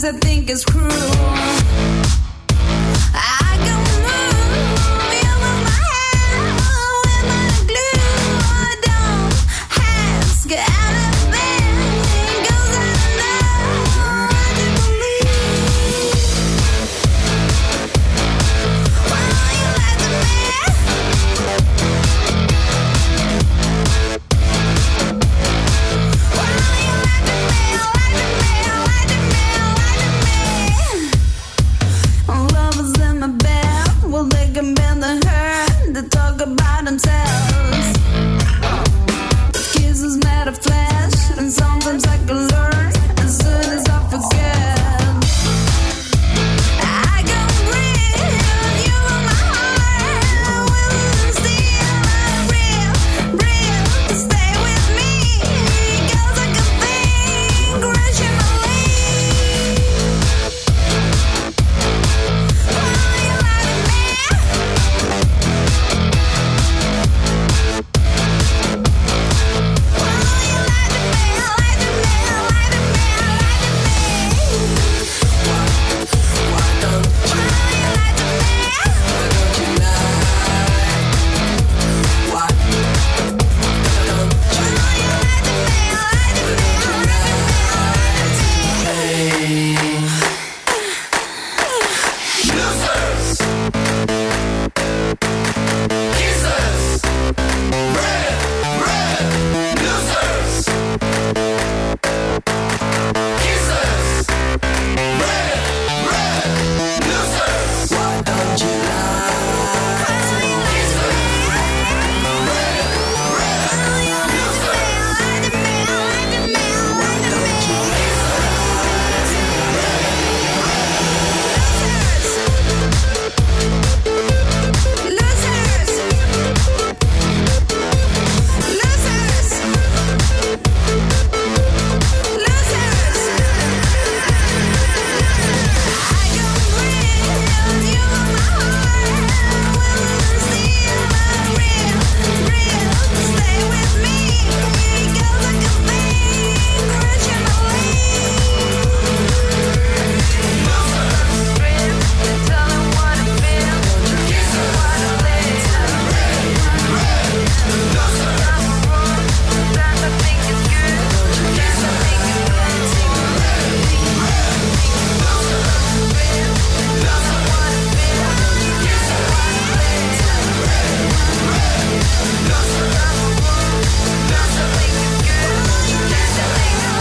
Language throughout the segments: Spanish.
I think it's cruel. I can move you with my hand, with my glue. I don't ask anything, 'cause I know what you believe. Well, you lied to me. Well, you lied to me, lied to me, lied to me, lied to me. Lovers in my bed, well they can bend the hurt. They talk about themselves. Kisses made of flesh, and sometimes I can learn as soon as I forget. I can breathe you in my heart. Will still breathe to stay with me, 'cause I can think rationally. Well, you lied to me. Well, you lied to me, lied to me, lied to me, lied to me. Why don't you? Well, you lied to me. Why don't you lie? Why don't you? Well, you lied to me, lied to me, lied to me, lied to me. Losers, kissers, red, losers, kissers, red, losers. Why don't you lie? Well, you lied to me. Well, you lied to me, lied to me, lied to me, lied to me. Losers, losers, losers. I can breathe you in my heart. Will still breathe to stay with me, 'cause I can think rationally. Tell them what I feel, what I live. I'm wrong, that I think is good, that I think is plenty. Tell them what I feel, what I live. I'm wrong, that I think is good, that I think is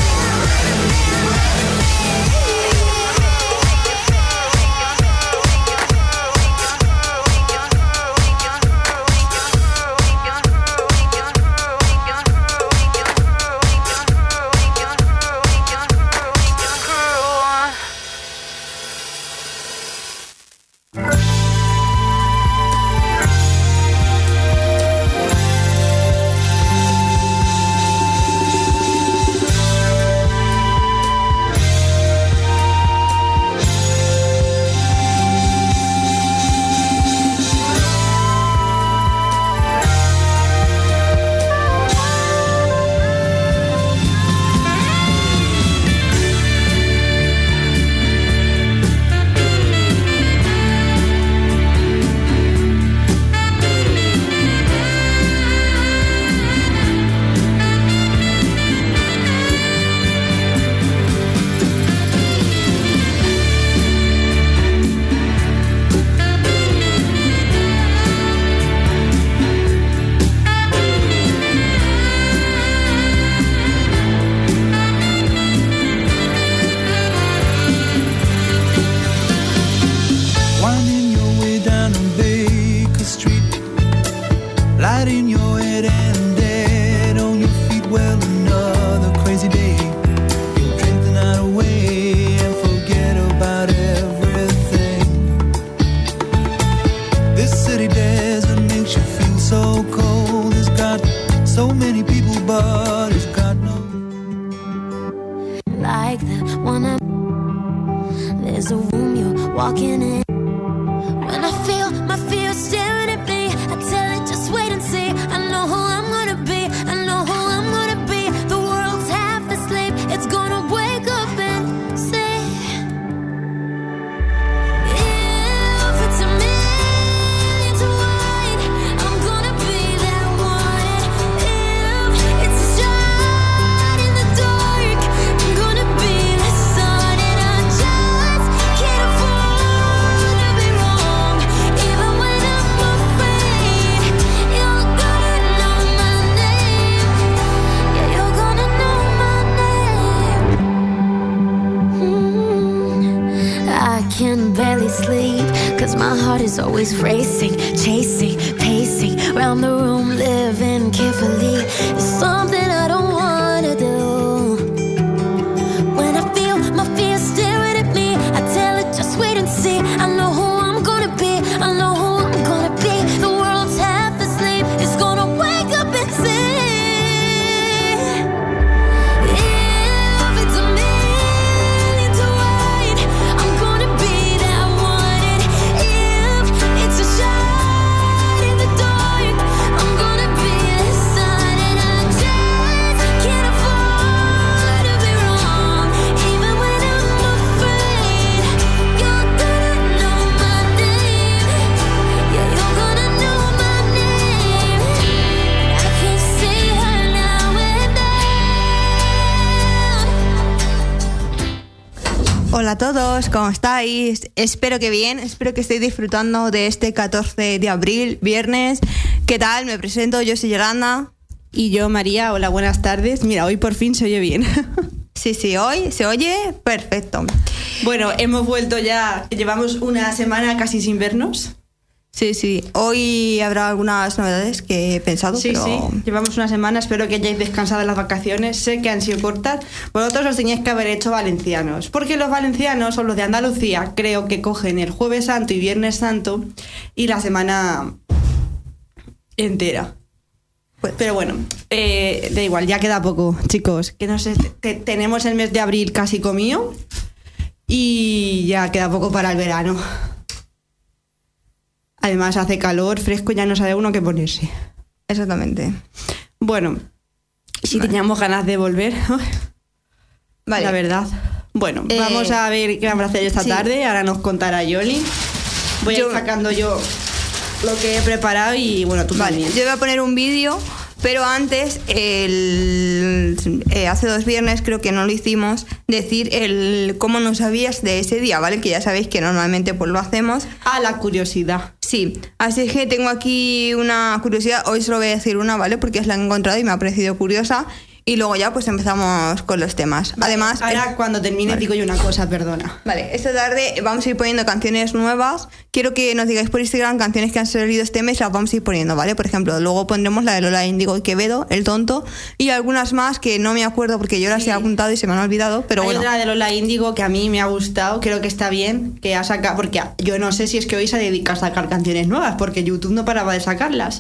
Winding your way down on Baker Street, lighting your head and dead on your feet. Well, another crazy day. You'll drink the night away and forget about everything. This city desert makes you feel so cold. It's got so many people, but it's got no. Like the one there's a room you're walking in. When I feel my fear staring at me, I tell it just wait and see. I know who I'm gonna be, I know who I'm gonna be. The world's half asleep, it's gonna wake up and say 'cause my heart is always racing, chasing, pacing round the room, living carefully. It's something I don't wanna do. When I feel my fear staring at me, I tell it just wait and see. I know who I'm gonna be, I know who I'm gonna be. The world's half asleep, it's gonna wake up and see. If it's a million to wait, I'm gonna be that one. And if it's a shot in the dark, I'm gonna be the sun. And I just can't afford to be wrong, even when I'm afraid. You're gonna know my name, yeah, you're gonna know my name. I can see her now and then. Hola a todos, ¿cómo estáis? Espero que bien, espero que estéis disfrutando de este 14 de abril, viernes. ¿Qué tal? Me presento, yo soy Yolanda. Y yo, María, hola, buenas tardes. Mira, hoy por fin se oye bien. Sí, hoy se oye perfecto. Bueno, hemos vuelto ya, llevamos una semana casi sin vernos. Sí, hoy habrá algunas novedades que he pensado, Sí, pero... sí, llevamos una semana, espero que hayáis descansado en las vacaciones. Sé que han sido cortas. Vosotros os teníais que haber hecho valencianos, porque los valencianos o los de Andalucía creo que cogen el Jueves Santo y Viernes Santo y la semana entera. Pues- Pero bueno, da igual, ya queda poco, chicos. Que no sé, tenemos el mes de abril casi comido y ya queda poco para el verano. Además hace calor, fresco, ya no sabe uno qué ponerse. Exactamente. Bueno, si teníamos ganas de volver, Vale. la verdad. Bueno, Eh, vamos a ver qué vamos a hacer esta sí. tarde. Ahora nos contará Yoli. Voy a ir Yo- sacando yo lo que he preparado y bueno, tú Vale, también. yo voy a poner un vídeo, pero antes, hace 2 viernes, creo que no lo hicimos, decir el cómo no sabías de ese día, ¿vale? Que ya sabéis que normalmente pues lo hacemos. Ah, la curiosidad. Sí, así que tengo aquí una curiosidad, hoy solo voy a decir una, ¿vale? Porque es la he encontrado y me ha parecido curiosa. Y luego ya pues empezamos con los temas. Además, Ahora cuando termine Vale. digo yo una cosa, perdona. Vale, esta tarde vamos a ir poniendo canciones nuevas. Quiero que nos digáis por Instagram canciones que han salido este mes, las vamos a ir poniendo, ¿vale? Por ejemplo, luego pondremos la de Lola Índigo y Quevedo, El Tonto, y algunas más que no me acuerdo porque yo las Sí. he apuntado y se me han olvidado, pero Hay bueno. otra de Lola Índigo que a mí me ha gustado, creo que está bien, que ha sacado, porque yo no sé si es que hoy se dedica a sacar canciones nuevas, porque YouTube no paraba de sacarlas.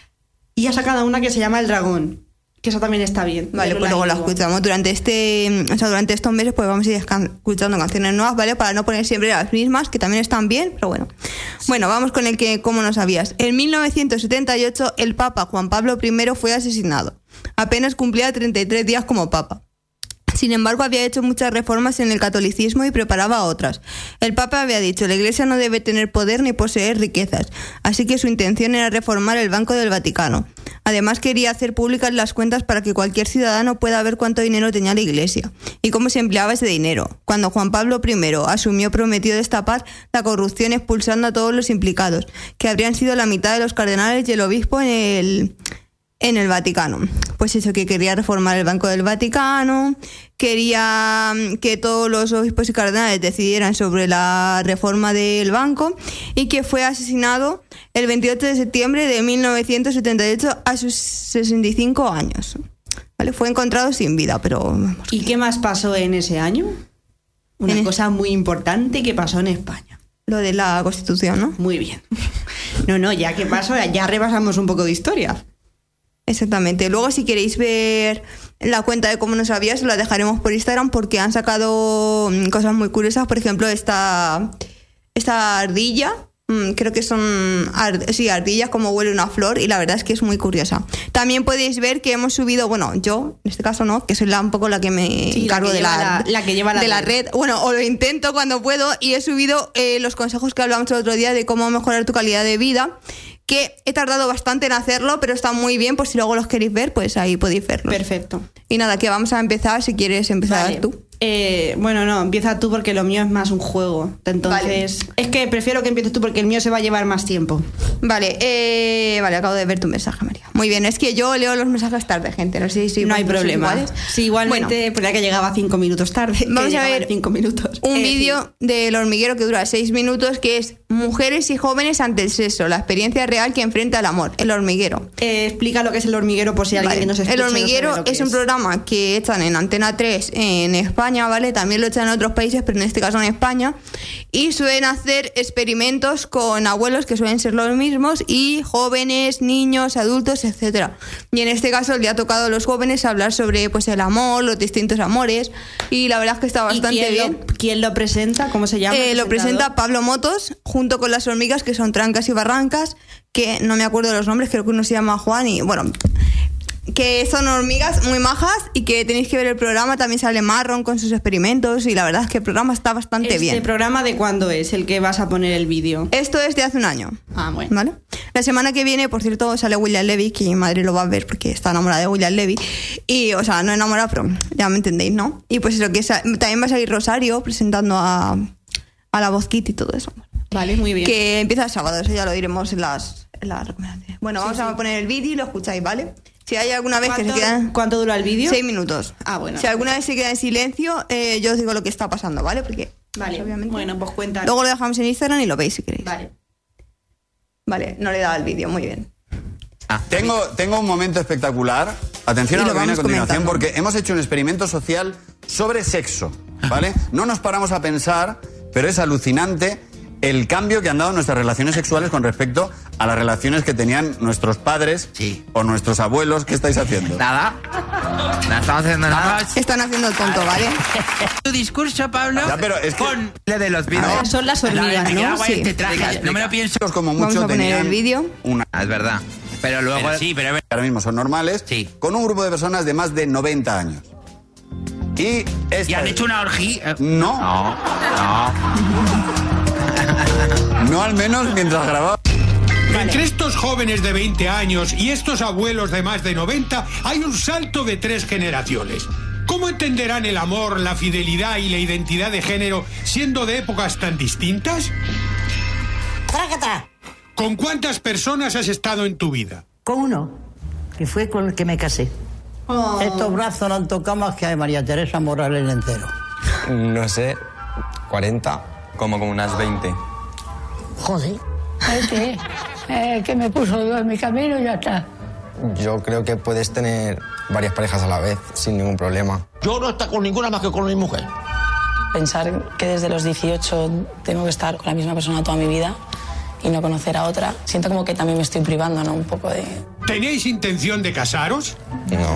Y ha sacado una que se llama El Dragón, que eso también está bien. de Vale, Lola pues luego la Índigo. escuchamos. Durante estos meses pues vamos a ir escuchando canciones nuevas, ¿vale? Para no poner siempre las mismas, que también están bien, pero bueno. Bueno, vamos con el que, ¿cómo no sabías? En 1978 el Papa Juan Pablo I fue asesinado. Apenas cumplía 33 días como Papa. Sin embargo, había hecho muchas reformas en el catolicismo y preparaba otras. El Papa había dicho, la Iglesia no debe tener poder ni poseer riquezas, así que su intención era reformar el Banco del Vaticano. Además, quería hacer públicas las cuentas para que cualquier ciudadano pueda ver cuánto dinero tenía la Iglesia y cómo se empleaba ese dinero. Cuando Juan Pablo I asumió, prometió destapar la corrupción expulsando a todos los implicados, que habrían sido la mitad de los cardenales y el obispo en el Vaticano. Pues eso, que quería reformar el Banco del Vaticano, quería que todos los obispos y cardenales decidieran sobre la reforma del banco y que fue asesinado el 28 de septiembre de 1978 a sus 65 años. ¿Vale? Fue encontrado sin vida, pero... ¿Y qué más pasó en ese año? Una En- cosa muy importante que pasó en España. Lo de la Constitución, ¿no? Muy bien. No, ya que pasó, ya repasamos un poco de historia. Exactamente. Luego, si queréis ver la cuenta de cómo no sabías, la dejaremos por Instagram porque han sacado cosas muy curiosas. Por ejemplo, esta ardilla, creo que son ardillas como huele una flor, y la verdad es que es muy curiosa. También podéis ver que hemos subido, bueno, yo en este caso no, que soy un poco la que me Sí, la encargo que de lleva la que lleva la de la red. red. Bueno, o lo intento cuando puedo, y he subido los consejos que hablamos el otro día de cómo mejorar tu calidad de vida, que he tardado bastante en hacerlo, pero está muy bien, pues si luego los queréis ver, pues ahí podéis verlo. Perfecto. Y nada, que vamos a empezar, si quieres empezar Vale. tú. Bueno, no, empieza tú porque lo mío es más un juego. Entonces, es que prefiero que empieces tú porque el mío se va a llevar más tiempo. Vale, acabo de ver tu mensaje, María. Muy bien, es que yo leo los mensajes tarde, gente, no sé si No hay vosotros problema. iguales. Sí, igualmente, Bueno, pues ya que llegaba 5 minutos tarde. Vamos que a llegaba ver en 5 minutos. un vídeo del hormiguero que dura 6 minutos, que es Mujeres y jóvenes ante el sexo, la experiencia real que enfrenta el amor, El Hormiguero. Explica lo que es El Hormiguero por si alguien Vale. nos escucha. El no sabe Hormiguero lo que es un programa que echan en Antena 3 en España, ¿vale? También lo echan en otros países, pero en este caso en España. Y suelen hacer experimentos con abuelos que suelen ser los mismos y jóvenes, niños, adultos, etcétera. Y en este caso le ha tocado a los jóvenes hablar sobre pues el amor, los distintos amores. Y la verdad es que está ¿Y bastante bien. quién lo presenta? ¿Cómo se llama? el Lo presenta presentador? Pablo Motos, junto con las hormigas, que son Trancas y Barrancas, que no me acuerdo de los nombres, creo que uno se llama Juan y bueno, que son hormigas muy majas y que tenéis que ver el programa. También sale Marron con sus experimentos y la verdad es que el programa está bastante bien. ¿Este programa de cuándo es el que vas a poner el vídeo? Esto es de hace un año. Ah, bueno. ¿Vale? La semana que viene, por cierto, sale William Levy, que mi madre lo va a ver porque está enamorada de William Levy. Y, o sea, no enamorada, pero ya me entendéis, ¿no? Y pues eso, que también va a salir Rosario presentando a la Voz Kids y todo eso. Vale, muy bien. Que empieza el sábado, eso ya lo diremos en las recomendaciones. Bueno, vamos a poner el vídeo y lo escucháis, ¿vale? Si hay alguna vez que se quedan... ¿Cuánto dura el vídeo? 6 minutos. Ah, bueno. Si alguna vez se queda en silencio, yo os digo lo que está pasando, ¿vale? Porque, Vale, pues, obviamente... bueno, pues cuéntanos. Luego lo dejamos en Instagram y lo veis si queréis. Vale. Vale, no le he dado el vídeo, muy bien. Tengo un momento espectacular. Atención Y a lo lo que viene a vamos continuación, comentando. porque hemos hecho un experimento social sobre sexo, ¿vale? No nos paramos a pensar, pero es alucinante el cambio que han dado nuestras relaciones sexuales con respecto a las relaciones que tenían nuestros padres Sí. o nuestros abuelos. ¿Qué estáis haciendo? Nada. No estamos haciendo nada. Están haciendo el tonto, ¿vale? Tu discurso, Pablo, Ya, pero es que- con lo de los vídeos. Ah, son las hormigas, ¿no? Guay, Sí. este traje. No me lo pienso. Como Vamos mucho a poner tenían el vídeo. una... Ah, es verdad. Pero luego... sí, pero... Ahora mismo son normales, Sí. con un grupo de personas de más de 90 años. Y ¿Y han hecho una orgía? No. No. No, al menos mientras grababa. Entre estos jóvenes de 20 años y estos abuelos de más de 90 hay un salto de 3 generaciones. ¿Cómo entenderán el amor, la fidelidad y la identidad de género siendo de épocas tan distintas? ¡Trácata! ¿Con cuántas personas has estado en tu vida? Con uno, que fue con el que me casé. Estos brazos no han tocado más que a María Teresa Morales entero. No sé, 40, como con unas 20. Joder. Que me puso en mi camino y ya está. Yo creo que puedes tener varias parejas a la vez, sin ningún problema. Yo no estoy con ninguna más que con mi mujer. Pensar que desde los 18 tengo que estar con la misma persona toda mi vida y no conocer a otra, siento como que también me estoy privando, ¿no? Un poco de... ¿Tenéis intención de casaros? No.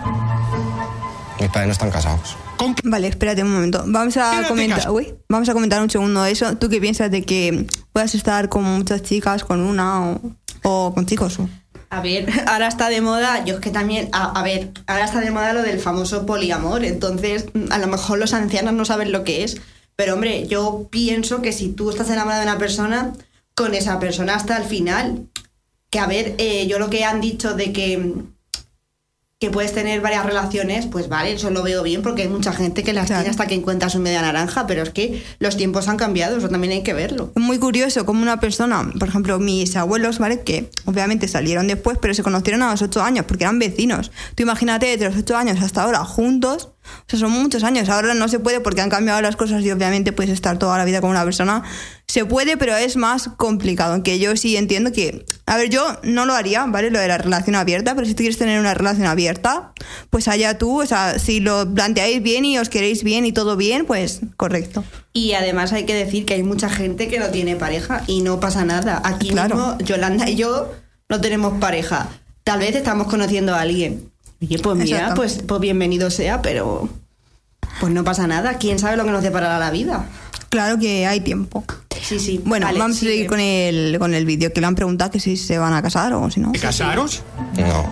Mis padres no están casados. Vale, espérate un momento. Vamos a Espérate, comentar, Cas- vamos a comentar un segundo eso. ¿Tú qué piensas de que puedas estar con muchas chicas, con una o con chicos? A ver, ahora está de moda, yo es que también, a ver, ahora está de moda lo del famoso poliamor, entonces a lo mejor los ancianos no saben lo que es, pero hombre, yo pienso que si tú estás enamorado de una persona, con esa persona hasta el final. Que a ver, yo lo que han dicho de que puedes tener varias relaciones, pues vale, eso lo veo bien porque hay mucha gente que las Claro. tiene hasta que encuentra su media naranja, pero es que los tiempos han cambiado, eso también hay que verlo. Es muy curioso como una persona, por ejemplo, mis abuelos, ¿vale? Que obviamente salieron después, pero se conocieron a los 8 años porque eran vecinos. Tú imagínate, desde los 8 años hasta ahora, juntos, o sea, son muchos años. Ahora no se puede porque han cambiado las cosas y obviamente puedes estar toda la vida con una persona. Se puede, pero es más complicado. Aunque yo sí entiendo que... A ver, yo no lo haría, ¿vale? Lo de la relación abierta, pero si tú quieres tener una relación abierta, pues allá tú, o sea, si lo planteáis bien y os queréis bien y todo bien, pues correcto. Y además hay que decir que hay mucha gente que no tiene pareja y no pasa nada. Aquí Claro. mismo Yolanda y yo no tenemos pareja. Tal vez estamos conociendo a alguien. Oye, pues mira, Exacto. pues bienvenido sea, pero pues no pasa nada. ¿Quién sabe lo que nos deparará la vida? Claro que hay tiempo. Sí, sí. Bueno, Vale, vamos a sigue. seguir con el vídeo, que le han preguntado que si se van a casar o si no. ¿Casaros? No.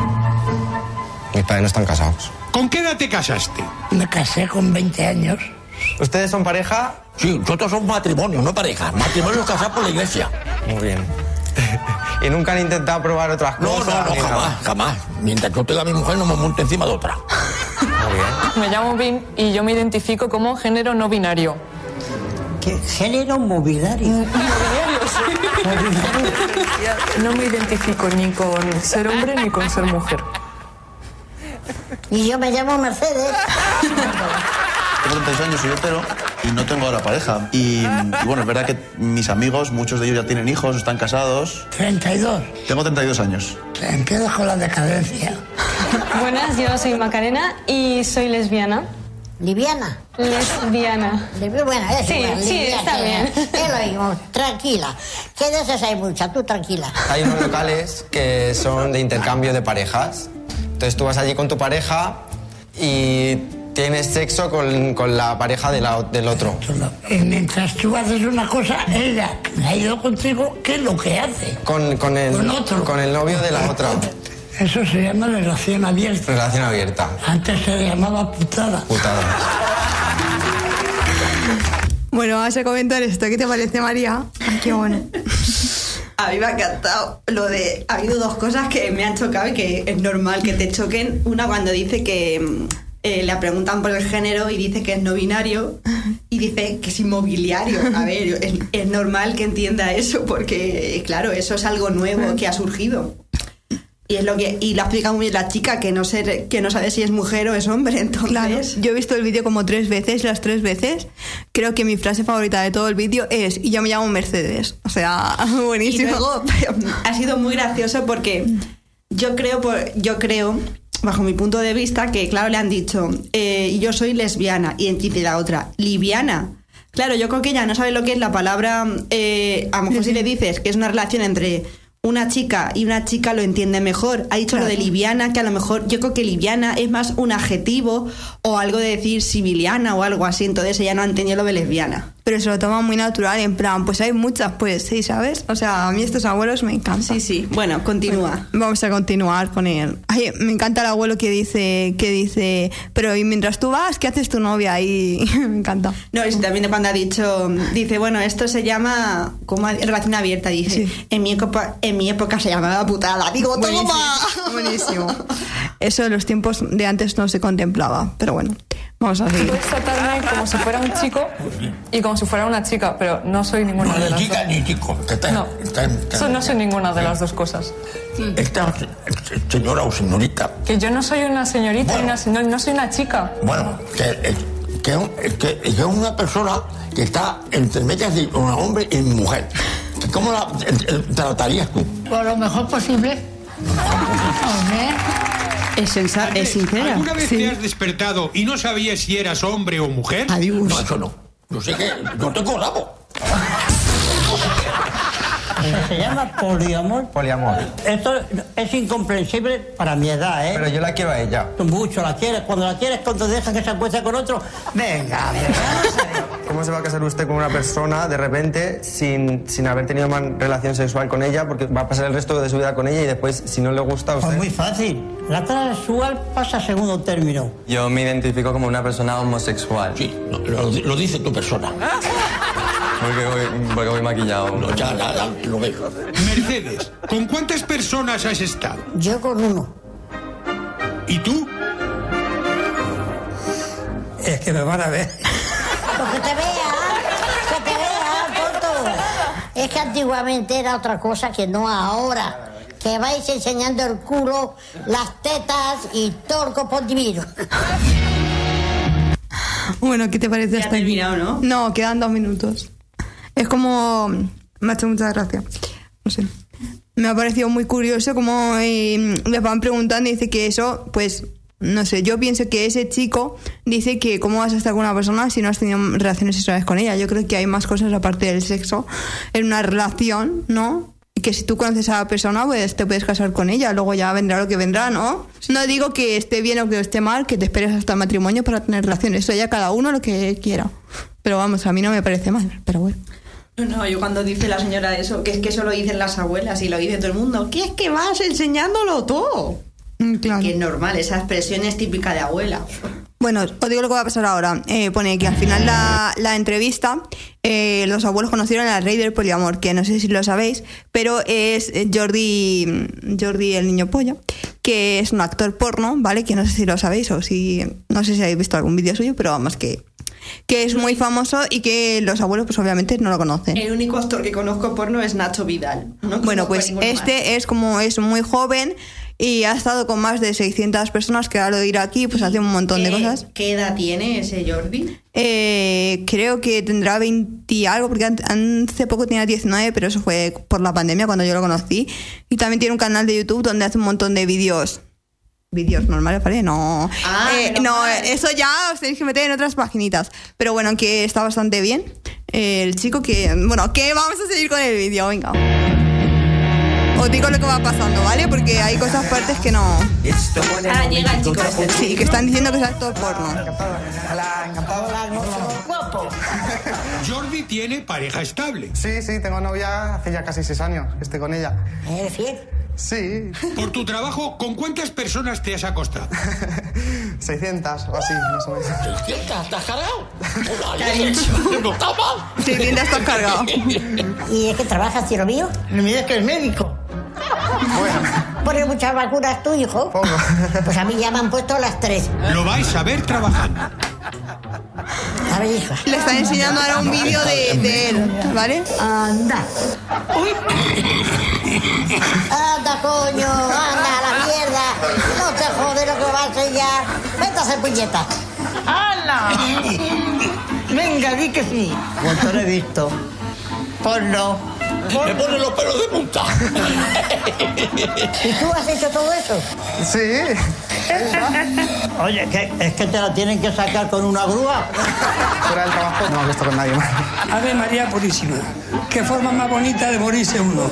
Mis padres no están casados. ¿Con qué edad te casaste? Me casé con 20 años. ¿Ustedes son pareja? Sí, nosotros somos matrimonio, no pareja. Matrimonio es casar por la iglesia. Muy bien. ¿Y nunca han intentado probar otras No, cosas? no, ni nada? jamás, jamás. Mientras yo tenga a mi mujer no me monte encima de otra. Muy bien. Me llamo Vin y yo me identifico como género no binario. ¿Qué género mobiliario? No me identifico ni con ser hombre ni con ser mujer. Y yo me llamo Mercedes. Tengo 36 años, soy hetero y no tengo ahora pareja. Y bueno, es verdad que mis amigos, muchos de ellos ya tienen hijos, están casados. 32. Tengo 32 años. Empiezo con la decadencia. Buenas, yo soy Macarena y soy lesbiana. ¿Liviana? Lesbiana. Bueno, es sí, igual, sí, liviana, está bien. Es lo mismo, tranquila. Que de esas hay muchas, tú tranquila. Hay unos locales que son de intercambio de parejas. Entonces tú vas allí con tu pareja y tienes sexo con la pareja del otro. Y mientras tú haces una cosa, ella ha ido contigo, ¿qué es lo que hace? Con el novio de la otra. Eso se llama relación abierta. Relación abierta. Antes se llamaba putada. Putada. Bueno, vamos a comentar esto. ¿Qué te parece, María? Ay, qué bueno. A mí me ha encantado lo de... Ha habido dos cosas que me han chocado y que es normal que te choquen. Una cuando dice que le preguntan por el género y dice que es no binario y dice que es inmobiliario. A ver, es normal que entienda eso porque, claro, eso es algo nuevo que ha surgido. Y es lo que lo explica muy bien la chica, que no sabe si es mujer o es hombre, entonces... Claro, yo he visto el vídeo como 3 veces, las 3 veces. Creo que mi frase favorita de todo el vídeo es: y yo me llamo Mercedes. O sea, buenísimo. Y luego, ha sido muy gracioso porque yo creo, bajo mi punto de vista, que claro, le han dicho, yo soy lesbiana, y dice la otra, liviana. Claro, yo creo que ella no sabe lo que es la palabra, a lo mejor si le dices que es una relación entre una chica y una chica lo entiende mejor. Ha dicho lo de liviana, que a lo mejor yo creo que liviana es más un adjetivo o algo de decir civiliana o algo así, entonces ella no ha entendido lo de lesbiana. Pero se lo toma muy natural, en plan, pues hay muchas, pues sí, ¿sabes? O sea, a mí estos abuelos me encantan. Sí, sí. Bueno, continúa. Bueno, vamos a continuar con él. Ay, me encanta el abuelo que dice, pero y mientras tú vas, ¿qué haces tu novia ahí? Me encanta. No, y también cuando ha dicho, dice, bueno, esto se llama como relación abierta, dice, sí. en mi época se llamaba putada. Digo, ¡toma! Buenísimo. Eso en los tiempos de antes no se contemplaba, pero bueno. Vamos a seguir. Puedes tratarme como si fuera un chico y como si fuera una chica, pero no soy ninguna de las dos. Ni chica ni chico. No soy ninguna de las dos cosas. Esta señora o señorita. Que yo no soy una señorita, bueno, no soy una chica. Bueno, que es una persona que está entre medias de un hombre y mujer. ¿Cómo la tratarías tú? Por lo mejor posible. Es sincera. ¿Alguna vez te has despertado y no sabías si eras hombre o mujer? Adiós. No, eso no. Yo sé que no tengo rabo. Se llama poliamor. Poliamor. Esto es incomprensible para mi edad, ¿eh? Pero yo la quiero a ella. Tú mucho la quieres. Cuando la quieres, cuando dejas que se acueste con otro, venga. ¿Cómo se va a casar usted con una persona de repente sin haber tenido más relación sexual con ella? Porque va a pasar el resto de su vida con ella y después, si no le gusta a usted... Pues muy fácil. La transexual pasa a segundo término. Yo me identifico como una persona homosexual. Sí, lo dice tu persona. Porque voy maquillado. No, ya lo veo. Mercedes, ¿con cuántas personas has estado? Yo con uno. ¿Y tú? Es que me van a ver. Pues que te vea, tonto. Es que antiguamente era otra cosa que no ahora. Que vais enseñando el culo, las tetas y todo el copón divino. Bueno, ¿qué te parece hasta aquí? ¿No? No, quedan 2 minutos. Es como... Me ha hecho mucha gracia. No sé. Me ha parecido muy curioso como me van preguntando y dice que eso, pues... No sé, yo pienso que ese chico dice que cómo vas a estar con una persona si no has tenido relaciones sexuales con ella. Yo creo que hay más cosas aparte del sexo en una relación, ¿no? Que si tú conoces a la persona, pues te puedes casar con ella. Luego ya vendrá lo que vendrá, ¿no? No digo que esté bien o que esté mal, que te esperes hasta el matrimonio para tener relaciones. Eso ya cada uno lo que quiera. Pero vamos, a mí no me parece mal, pero bueno. No, yo cuando dice la señora eso, que es que eso lo dicen las abuelas y lo dice todo el mundo, que es que vas enseñándolo todo. Claro. Que es normal, esa expresión es típica de abuela. Bueno, os digo lo que va a pasar ahora. Pone que al final la entrevista, los abuelos conocieron al rey del poliamor, que no sé si lo sabéis, pero es Jordi el niño polla, que es un actor porno, ¿vale? Que no sé si lo sabéis o si... No sé si habéis visto algún vídeo suyo, pero vamos que es muy famoso y que los abuelos pues obviamente no lo conocen. El único actor que conozco porno es Nacho Vidal. No bueno, pues este es muy joven y ha estado con más de 600 personas, que ahora lo dirá aquí, pues hace un montón de cosas. ¿Qué edad tiene ese Jordi? Creo que tendrá 20 y algo, porque hace poco tenía 19, pero eso fue por la pandemia cuando yo lo conocí. Y también tiene un canal de YouTube donde hace un montón de vídeos normales, ¿vale? No, eso ya os tenéis que meter en otras paginitas. Pero bueno, que está bastante bien. El chico que... Bueno, que vamos a seguir con el vídeo, venga. Os digo lo que va pasando, ¿vale? Porque hay cosas partes que no... Ahora llega el chico este. Sí, que están diciendo que es actor porno. Guapo. Jordi tiene pareja estable. Sí, tengo novia hace ya casi 6 años que estoy con ella. ¿Eres fiel? Sí. Por tu trabajo, ¿con cuántas personas te has acostado? 600 o así, más o menos. ¿600? ¿Te has cargado? ¿Qué ha dicho? No está mal. 600 estás cargado. ¿Y es que trabajas, cielo mío? No me digas que es médico. Bueno, ¿Pones muchas vacunas tú, hijo? pongo. Pues a mí ya me han puesto las 3. Lo vais a ver trabajando. A ver, hija. Le están enseñando ahora un vídeo de él, ¿vale? Anda. Anda, coño, anda a la mierda. No te jode lo que vas a enseñar. Vete a hacer puñetas. ¡Hala! Venga, di que sí. ¿Cuánto lo he visto? Porno. Me ponen los pelos de punta. ¿Y tú has hecho todo eso? Sí. Oye, es que te la tienen que sacar con una grúa. Fuera del trabajo no me acuesto con nadie más. Ave María Purísima. Qué forma más bonita de morirse uno.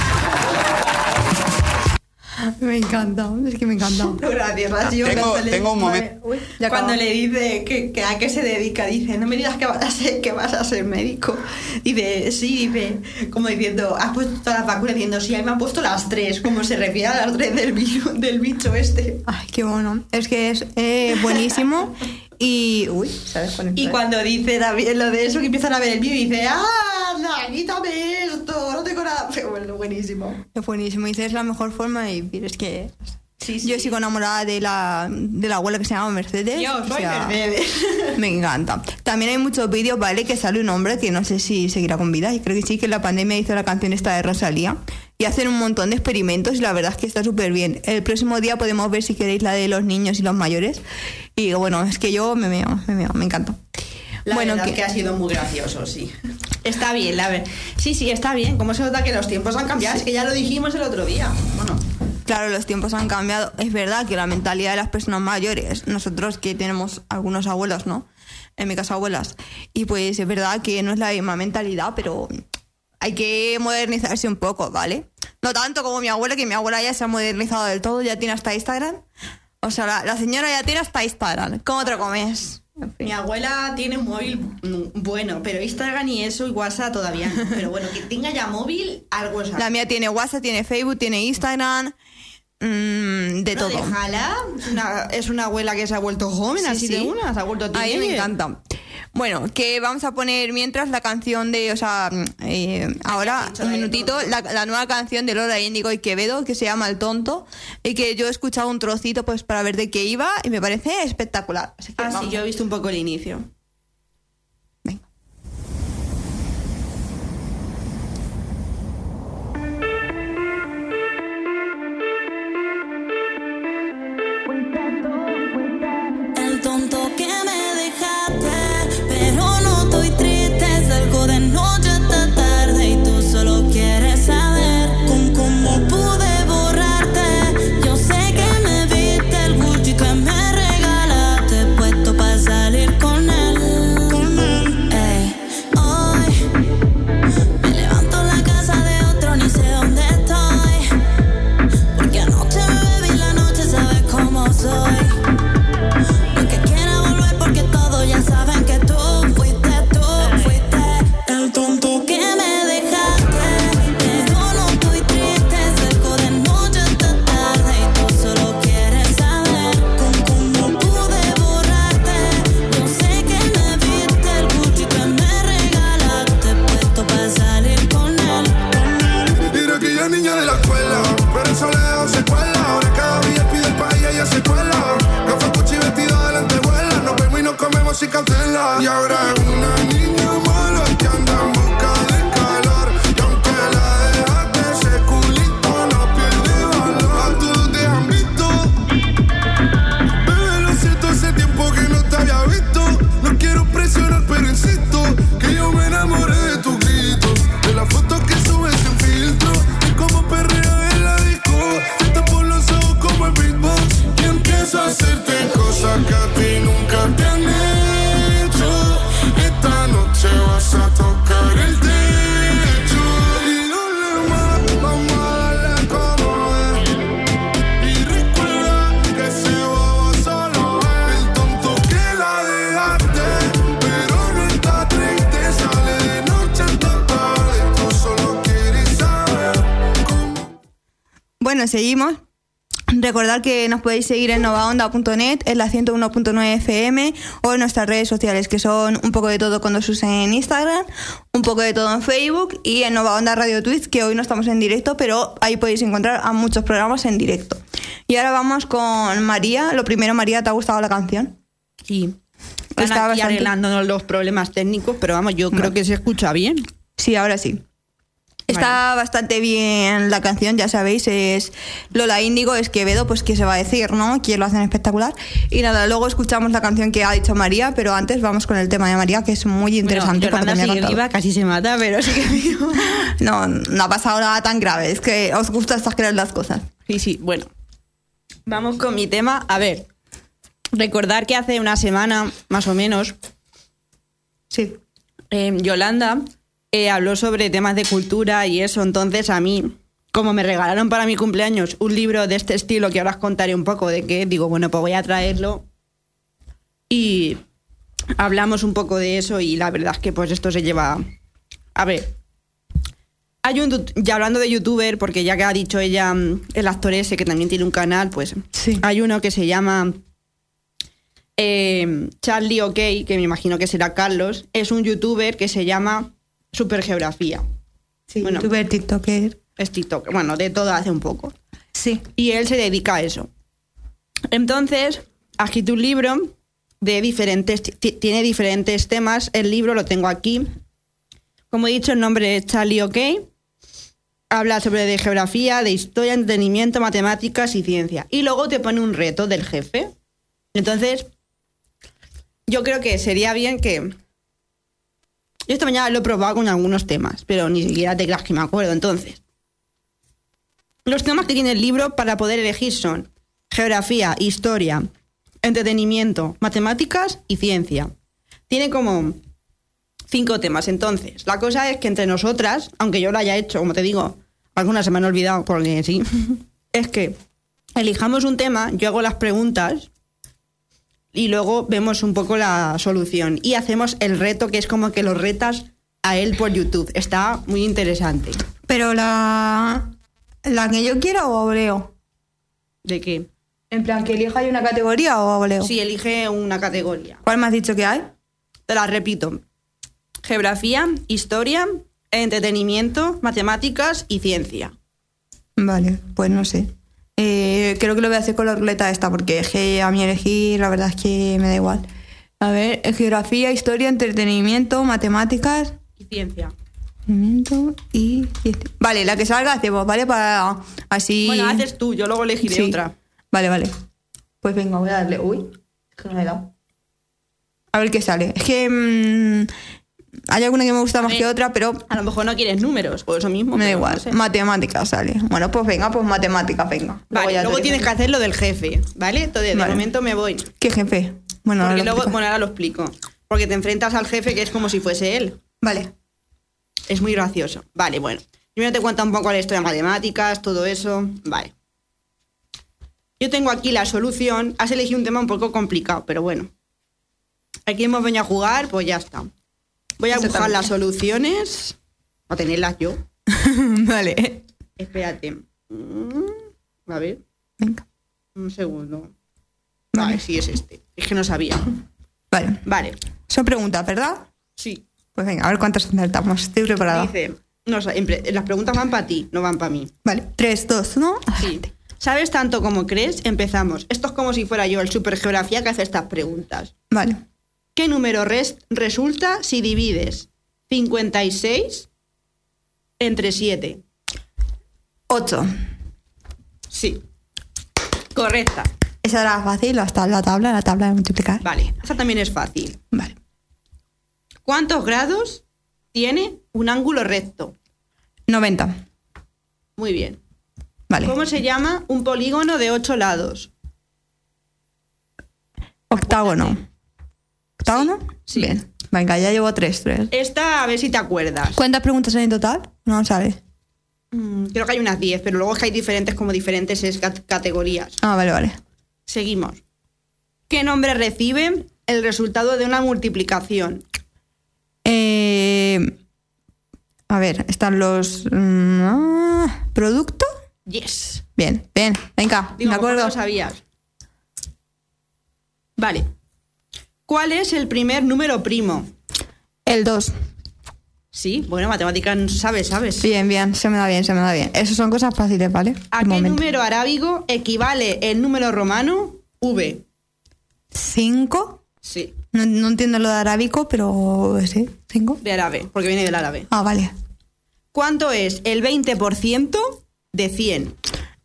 Me encanta, es que me encanta. Gracias, Rocío. Tengo un momento. Cuando le dice que a qué se dedica, dice, no me digas que vas a ser médico. Dice, sí, dice, como diciendo, has puesto todas las vacunas, diciendo, sí, a mí me han puesto las 3, como se refiere a las 3 del bicho este. Ay, qué bueno. Es que es buenísimo. Y... Uy, ¿sabes cuál es? Y cuando dice también lo de eso, que empiezan a ver el vídeo y dice, ¡ah, quítame esto! No tengo nada. Pero bueno, buenísimo. Es buenísimo. Dice, es la mejor forma de vivir. Es que... Sí. Yo sigo enamorada de la abuela que se llama Mercedes. Yo soy Mercedes. Me encanta. También hay muchos vídeos, ¿vale? Que sale un hombre que no sé si seguirá con vida. Y creo que sí, que en la pandemia hizo la canción esta de Rosalía. Y hacen un montón de experimentos y la verdad es que está súper bien. El próximo día podemos ver, si queréis, la de los niños y los mayores. Y bueno, es que yo me encanta. La verdad es que ha sido muy gracioso, sí. Está bien, la verdad. Sí, está bien. Como se nota que los tiempos han cambiado. Es que ya lo dijimos el otro día. Bueno. Claro, los tiempos han cambiado. Es verdad que la mentalidad de las personas mayores, nosotros que tenemos algunos abuelos, ¿no? En mi caso, abuelas. Y pues es verdad que no es la misma mentalidad, pero hay que modernizarse un poco, ¿vale? No tanto como mi abuela, que mi abuela ya se ha modernizado del todo, ya tiene hasta Instagram. O sea, la señora ya tiene hasta Instagram. ¿Cómo te lo comes? En fin. Mi abuela tiene un móvil bueno, pero Instagram y eso y WhatsApp todavía no. Pero bueno, que tenga ya móvil, algo es algo. La mía tiene WhatsApp, tiene Facebook, tiene Instagram, de todo. Déjala. Es una abuela que se ha vuelto joven, Sí, así sí. de una, se ha vuelto A mí teenager. me encanta. Bueno, que vamos a poner mientras la canción de, ahora, un minutito, la nueva canción de Lola Índigo y Quevedo, que se llama El Tonto, y que yo he escuchado un trocito pues para ver de qué iba y me parece espectacular. Así que sí, yo he visto un poco el inicio. El tonto que me dejaste, pero no estoy triste, salgo de noche hasta tarde y tú solo quieres saber cómo pude borrarte. Yo sé que me viste el Gucci que me regalaste, puesto para salir con él. Ey, hoy me levanto en la casa de otro, ni sé dónde estoy, porque anoche me bebí la noche, sabes cómo soy. Porque todos ya saben que tú fuiste el tonto que me dejaste. Pero no estoy triste, salgo de noche hasta tarde y tú solo quieres saber cómo pude borrarte. Yo sé que me viste el Gucci que me regalaste, puesto para salir con él. Mira que ya niña de la escuela, pero eso le da secuela. Ahora cada día pide el país y ella se cuela. Café Gucci vestida de lentejuela, nos vemos y nos comemos sin cancela. Y ahora es una niña mala que anda en busca de calor. Y aunque la dejaste, ese culito no pierde valor. A todos dejan Bueno, seguimos. Recordad que nos podéis seguir en novaonda.net, en la 101.9 FM o en nuestras redes sociales, que son un poco de todo con 2 en Instagram, un poco de todo en Facebook y en Nova Onda Radio Twitch, que hoy no estamos en directo, pero ahí podéis encontrar a muchos programas en directo. Y ahora vamos con María. Lo primero, María, ¿te ha gustado la canción? Sí. Están aquí arreglándonos los problemas técnicos, pero vamos, yo creo que se escucha bien. Sí, ahora sí. Está bastante bien la canción, ya sabéis, es Lola Índigo, es Quevedo, pues qué se va a decir, ¿no? Que lo hacen espectacular. Y nada, luego escuchamos la canción que ha dicho María, pero antes vamos con el tema de María, que es muy interesante. Bueno, Yolanda sigue viva, casi se mata, pero sí que vivo. No ha pasado nada tan grave, es que os gusta exagerar las cosas. Sí, bueno. Vamos con mi tema. A ver, recordar que hace una semana, más o menos, sí, Yolanda habló sobre temas de cultura y eso. Entonces a mí, como me regalaron para mi cumpleaños un libro de este estilo, que ahora os contaré un poco de qué, digo, bueno, pues voy a traerlo y hablamos un poco de eso. Y la verdad es que pues esto se lleva... A ver, hay ya hablando de youtuber, porque ya que ha dicho ella, el actor ese que también tiene un canal, pues sí, hay uno que se llama Charlie OK, que me imagino que será Carlos. Es un youtuber que se llama Supergeografía. Sí, bueno, youtuber, tiktoker. Es tiktok, bueno, de todo hace un poco. Sí. Y él se dedica a eso. Entonces, ha escrito un libro de diferentes... Tiene diferentes temas. El libro lo tengo aquí. Como he dicho, el nombre es Charlie OK. Habla sobre de geografía, de historia, entretenimiento, matemáticas y ciencia. Y luego te pone un reto del jefe. Entonces, yo creo que sería bien que... Yo esta mañana lo he probado con algunos temas, pero ni siquiera te creas que me acuerdo. Entonces, los temas que tiene el libro para poder elegir son geografía, historia, entretenimiento, matemáticas y ciencia. Tiene como 5 temas. Entonces, la cosa es que entre nosotras, aunque yo lo haya hecho, como te digo, algunas se me han olvidado porque sí, es que elijamos un tema, yo hago las preguntas y luego vemos un poco la solución. Y hacemos el reto, que es como que lo retas a él por YouTube. Está muy interesante. Pero la que yo quiero o Leo. ¿De qué? En plan, que elija una categoría o Leo. Sí, elige una categoría. ¿Cuál me has dicho que hay? Te la repito. Geografía, historia, entretenimiento, matemáticas y ciencia. Vale, pues no sé. Creo que lo voy a hacer con la ruleta esta, porque es que a mí elegir, la verdad es que me da igual. A ver, geografía, historia, entretenimiento, matemáticas y ciencia. Y ciencia. Vale, la que salga hacemos, ¿vale? Para así... Bueno, haces tú, yo luego elegiré otra. Vale. Pues venga, voy a darle... Uy, es que no me he dado. A ver qué sale. Es que... hay alguna que me gusta más que otra, pero... A lo mejor no quieres números, o eso mismo. Me da igual, no sé. Matemáticas sale. Bueno, pues venga, pues matemáticas, venga. Vale, luego tienes que hacer lo del jefe, ¿vale? Entonces, de momento me voy. ¿Qué jefe? Bueno, ahora lo explico. Porque te enfrentas al jefe que es como si fuese él. Vale. Es muy gracioso. Vale, bueno. Primero te cuento un poco la historia de matemáticas, todo eso. Vale. Yo tengo aquí la solución. Has elegido un tema un poco complicado, pero bueno. Aquí hemos venido a jugar, pues ya está. Voy a buscar las soluciones. A tenerlas yo. Vale. Espérate. A ver. Venga. Un segundo. Vale, sí es este. Es que no sabía. Vale. Son preguntas, ¿verdad? Sí. Pues venga, a ver cuántas acertamos. Estoy preparada. Dice, no, las preguntas van para ti, no van para mí. Vale, 3, 2, 1. Sí. ¿Sabes tanto como crees? Empezamos. Esto es como si fuera yo el Supergeografía que hace estas preguntas. Vale. ¿Qué número resulta si divides 56 entre 7? 8. Sí. Correcta. Esa era fácil, hasta la tabla de multiplicar. Vale, esa también es fácil. Vale. ¿Cuántos grados tiene un ángulo recto? 90. Muy bien. Vale. ¿Cómo se llama un polígono de 8 lados? Octágono. ¿Octágono? Sí. Bien. Venga, ya llevo 3. Esta, a ver si te acuerdas. ¿Cuántas preguntas hay en total? No sabes. Creo que hay unas 10, pero luego es que hay diferentes categorías. Ah, vale. Seguimos. ¿Qué nombre recibe el resultado de una multiplicación? A ver, están los... ¿producto? Yes. Bien, venga, Digo, de acuerdo. ¿cómo lo sabías? Vale. ¿Cuál es el primer número primo? El 2. Sí, bueno, matemáticas sabes. Bien, se me da bien. Esas son cosas fáciles, ¿vale? ¿A qué número arábigo equivale el número romano V? 5. Sí. No entiendo lo de arábico, pero sí, 5. De árabe, porque viene del árabe. Ah, vale. ¿Cuánto es el 20% de 100?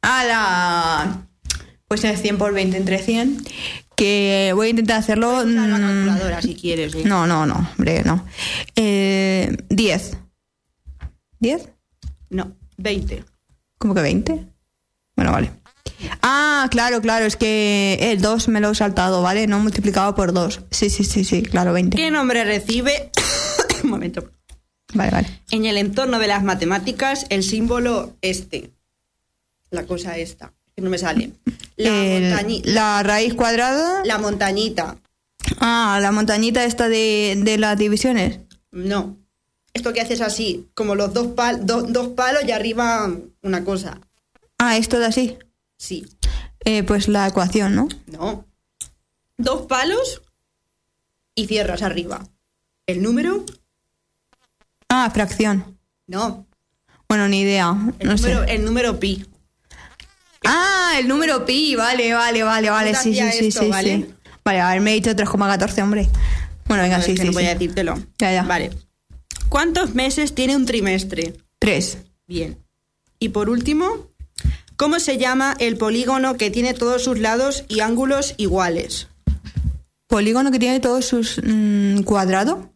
Pues es 100 por 20 entre 100. Que voy a intentar hacerlo. Usar la calculadora si quieres. ¿Eh? No, hombre, no. 10. ¿10? No, 20. ¿Cómo que 20? Bueno, vale. Ah, claro, es que el 2 me lo he saltado, ¿vale? No multiplicado por 2. Sí, claro, 20. ¿Qué nombre recibe? Un momento. Vale. En el entorno de las matemáticas, el símbolo la cosa esta, que no me sale. La raíz cuadrada. La montañita. Ah, la montañita esta de las divisiones. No. Esto que haces así, como los dos palos y arriba una cosa. Ah, esto de así. Sí. Pues la ecuación, ¿no? No. 2 palos y cierras arriba. ¿El número? Ah, fracción. No. Bueno, ni idea. El número pi. Ah, el número pi, vale. Sí. ¿vale? Sí. Vale, haberme dicho 3,14, hombre. Bueno, venga, sí. No voy a decírtelo. Ya. Vale. ¿Cuántos meses tiene un trimestre? 3. Bien. Y por último, ¿cómo se llama el polígono que tiene todos sus lados y ángulos iguales? Polígono que tiene todos sus cuadrado.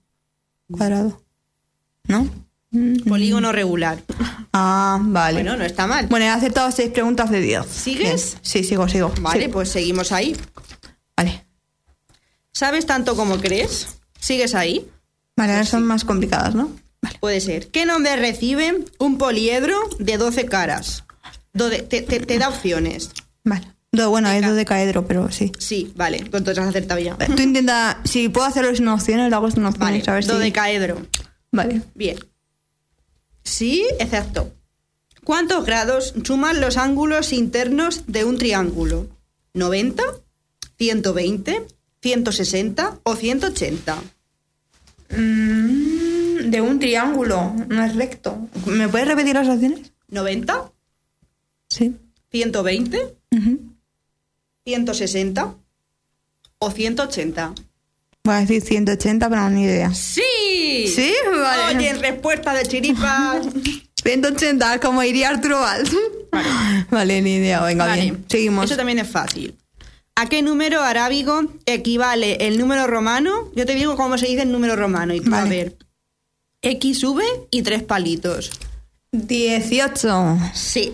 ¿No? Polígono regular. Ah, vale. Bueno, no está mal. Bueno, he acertado 6 preguntas de 10. ¿Sigues? Bien. Sí, sigo. Vale, Sí. pues seguimos ahí. Vale. ¿Sabes tanto como crees? ¿Sigues ahí? Vale, ahora son más complicadas, ¿no? Vale. Puede ser. ¿Qué nombre recibe un poliedro de 12 caras? Te da opciones. Vale. Bueno, es dodecaedro, pero sí. Sí, vale. Entonces has acertado ya. Tú intenta... Si puedo hacerlo sin opciones, lo hago sin opciones. Vale, A ver si... dodecaedro. Vale. Bien. Sí, exacto. ¿Cuántos grados suman los ángulos internos de un triángulo? ¿90? ¿120? ¿160 o 180? De un triángulo, no es recto. ¿Me puedes repetir las opciones? ¿90? Sí. ¿120? ¿160 o 180? Voy a decir 180, pero no ni idea. ¡Sí! ¿Sí? Vale. Oye, respuesta de chiripa. 180, como iría Arturo Valls. Vale, ni idea. Venga, Vale. bien. Seguimos. Eso también es fácil. ¿A qué número arábigo equivale el número romano? Yo te digo cómo se dice el número romano. Y tú, Vale. a ver. XV y 3 palitos. 18. Sí.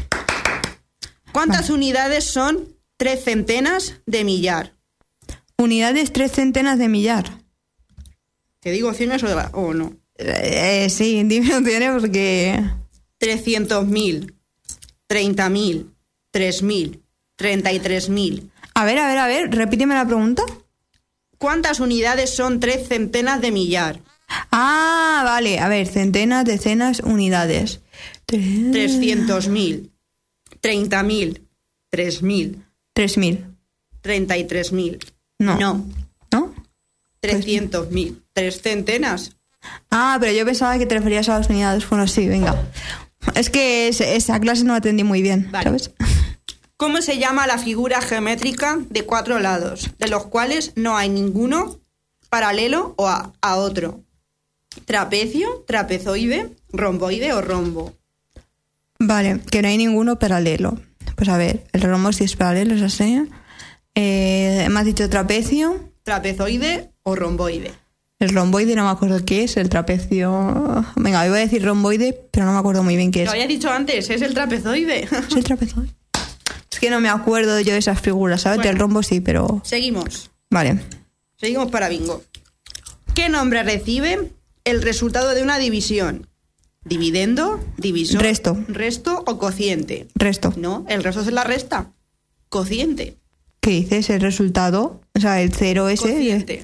¿Cuántas unidades son 3 centenas de millar? Unidades 3 centenas de millar. ¿Te digo opciones o no? Sí, dime opciones porque... 300.000, 30.000, 3.000, 33.000. A ver, repíteme la pregunta. ¿Cuántas unidades son 3 centenas de millar? Ah, vale. A ver, centenas, decenas, unidades. 300.000, 30.000, 3.000. 3.000. 33.000. No. No. ¿No? 300.000. 3 centenas. Ah, pero yo pensaba que te referías a las unidades. Bueno, sí, venga. Es que esa clase no la atendí muy bien, Vale. ¿sabes? ¿Cómo se llama la figura geométrica de 4 lados, de los cuales no hay ninguno paralelo o a otro? ¿Trapecio, trapezoide, romboide o rombo? Vale, que no hay ninguno paralelo. Pues a ver, el rombo sí es paralelo, es así. Me has dicho trapecio. ¿Trapezoide o romboide? El romboide no me acuerdo qué es, el trapecio... Venga, voy a decir romboide, pero no me acuerdo muy bien qué es. Lo había dicho antes, es el trapezoide. ¿Es el trapezoide? Es que no me acuerdo yo de esas figuras, ¿sabes? Bueno. Del rombo sí, pero... Seguimos. Vale. Seguimos para bingo. ¿Qué nombre recibe el resultado de una división? ¿Dividendo, divisor, Resto. o cociente? Resto. No, el resto es la resta. Cociente. ¿Qué dices? ¿El resultado? O sea, el cero ese... Cociente.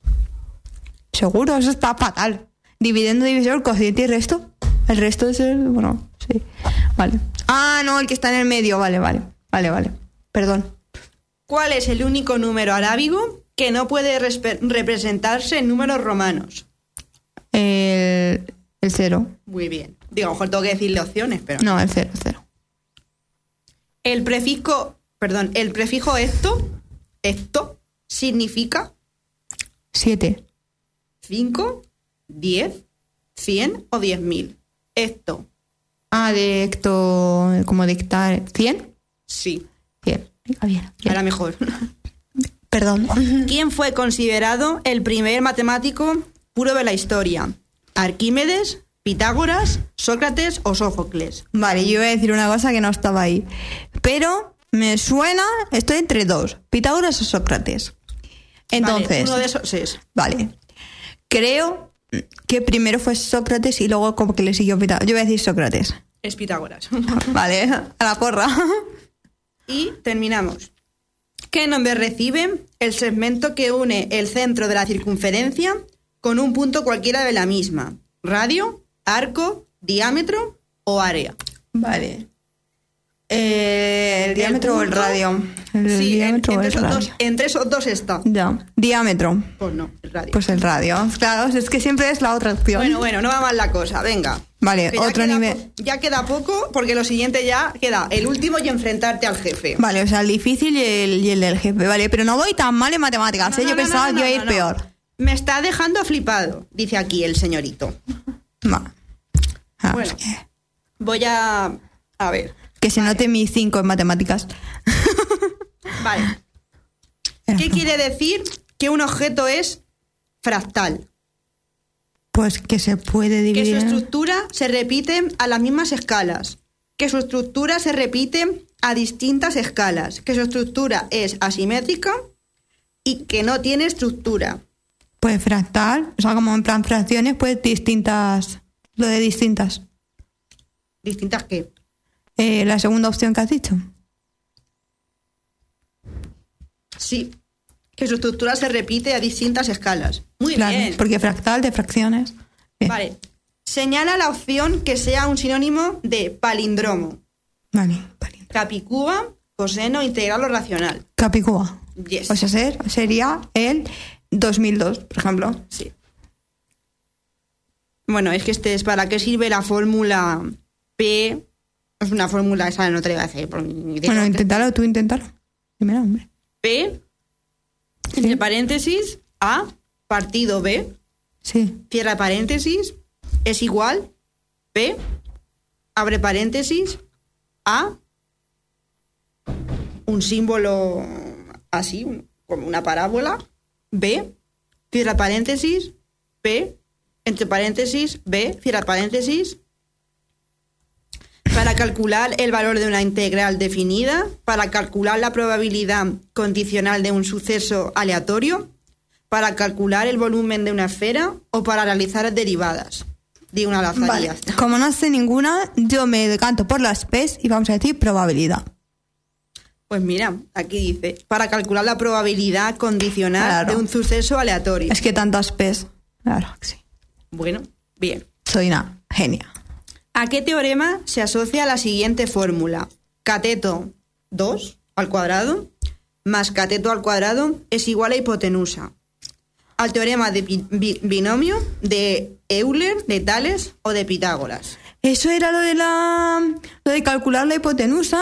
Seguro, eso está fatal. Dividendo, divisor, cociente y resto. El resto es el... Bueno, sí. Vale. Ah, no, el que está en el medio. Vale. Perdón. ¿Cuál es el único número arábigo que no puede representarse en números romanos? El 0. Muy bien. Digo, a lo mejor tengo que decirle opciones, pero... No, el 0. El prefijo esto significa 7. 5, 10, 100 o 10.000. Esto. Ah, de hecto, como de hectárea. ¿100? Sí. Bien. Ahora mejor. Perdón. ¿Quién fue considerado el primer matemático puro de la historia? ¿Arquímedes, Pitágoras, Sócrates o Sófocles? Vale, yo voy a decir una cosa que no estaba ahí. Pero me suena, estoy entre dos, Pitágoras o Sócrates. Entonces, vale, uno de esos es. Vale. Creo que primero fue Sócrates y luego como que le siguió Pitágoras. Yo voy a decir Sócrates. Es Pitágoras. Vale, a la porra. Y terminamos. ¿Qué nombre recibe el segmento que une el centro de la circunferencia con un punto cualquiera de la misma? ¿Radio, arco, diámetro o área? Vale. ¿El diámetro o el radio? Sí, diámetro o el radio. Entre esos dos está. Ya. Diámetro. Pues no, el radio. Pues el radio. Claro, es que siempre es la otra opción. Bueno, no va mal la cosa, venga. Vale, otro nivel. Ya queda poco, porque lo siguiente ya queda el último y enfrentarte al jefe. Vale, o sea, el difícil y el del jefe. Vale, pero no voy tan mal en matemáticas, Yo pensaba que iba a ir peor. Me está dejando flipado, dice aquí el señorito. Bueno, voy a ver. Que se note mi 5 en matemáticas. Vale. ¿Qué quiere decir que un objeto es fractal? Pues que se puede dividir. Que su estructura se repite a las mismas escalas. Que su estructura se repite a distintas escalas. Que su estructura es asimétrica y que no tiene estructura. Pues fractal, o sea, como en plan fracciones, pues distintas. Lo de distintas. ¿Distintas qué? La segunda opción que has dicho. Sí, que su estructura se repite a distintas escalas. Muy claro, bien. Porque fractal de fracciones. Vale. Señala la opción que sea un sinónimo de palíndromo. Vale. Capicúa, coseno, integral o racional. Capicúa. Yes. O sea, sería el 2002, por ejemplo. Sí. Bueno, es que ¿para qué sirve la fórmula P? Es una fórmula, esa no te la iba a hacer. Bueno, inténtalo, tú inténtalo. Primero, hombre. P, entre paréntesis, A, partido B. Sí. Cierra paréntesis, es igual, P, abre paréntesis, A, un símbolo así, como una parábola, B, cierra paréntesis, P, entre paréntesis, B, cierra paréntesis. Para calcular el valor de una integral definida, para calcular la probabilidad condicional de un suceso aleatorio, para calcular el volumen de una esfera o para realizar derivadas. Di una al azar. Vale. Como no sé ninguna, yo me decanto por las P's y vamos a decir probabilidad. Pues mira, aquí dice, para calcular la probabilidad condicional de un suceso aleatorio. Es que tantas P's. Claro que sí. Bueno, bien. Soy una genia. ¿A qué teorema se asocia la siguiente fórmula? Cateto 2 al cuadrado más cateto al cuadrado es igual a hipotenusa. Al teorema de binomio, de Euler, de Tales o de Pitágoras. Eso era lo de calcular la hipotenusa.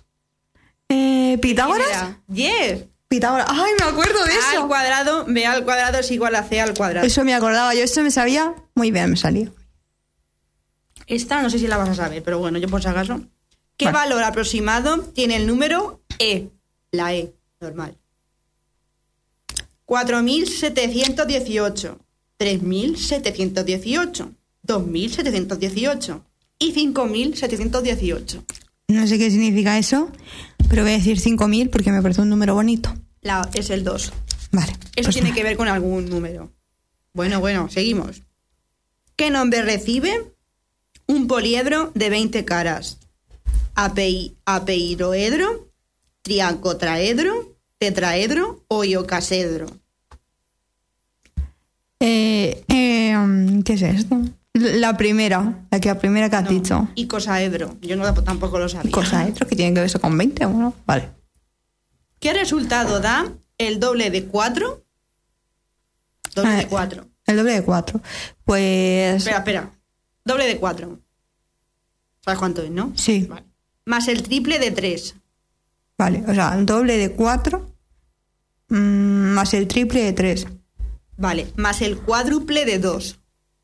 ¿Pitágoras? Yes. Pitágoras. Ay, me acuerdo de eso. A al cuadrado, B al cuadrado es igual a C al cuadrado. Eso me acordaba, yo eso me sabía muy bien, me salía. Esta no sé si la vas a saber, pero bueno, yo por si acaso. ¿Qué valor aproximado tiene el número E? La E, normal. 4.718, 3.718, 2.718 y 5.718. No sé qué significa eso, pero voy a decir 5.000 porque me parece un número bonito. Es el 2. Vale. Eso pues tiene que ver con algún número. Bueno, seguimos. ¿Qué nombre recibe un poliedro de 20 caras? Apeiroedro, triacotraedro, tetraedro o iocasedro. ¿Qué es esto? La primera que has dicho. Icosaedro. Yo no, tampoco lo sabía. Icosaedro, que tiene que ver eso con 20, bueno, vale. ¿Qué resultado da el doble de 4? Doble de 4. El doble de 4. Pues... Espera. Doble de 4. ¿Sabes cuánto es, no? Sí. Vale. Más el triple de 3. Vale, o sea, el doble de 4 más el triple de 3. Vale, más el cuádruple de 2.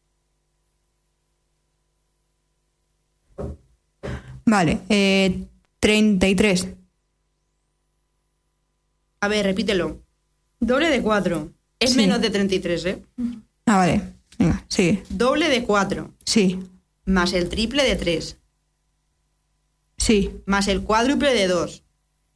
Vale, 33. A ver, repítelo. Doble de 4. Es Sí. menos de 33, ¿eh? Ah, vale. Venga, sigue. Doble de 4. Sí. Más el triple de 3. Sí. Más el cuádruple de 2.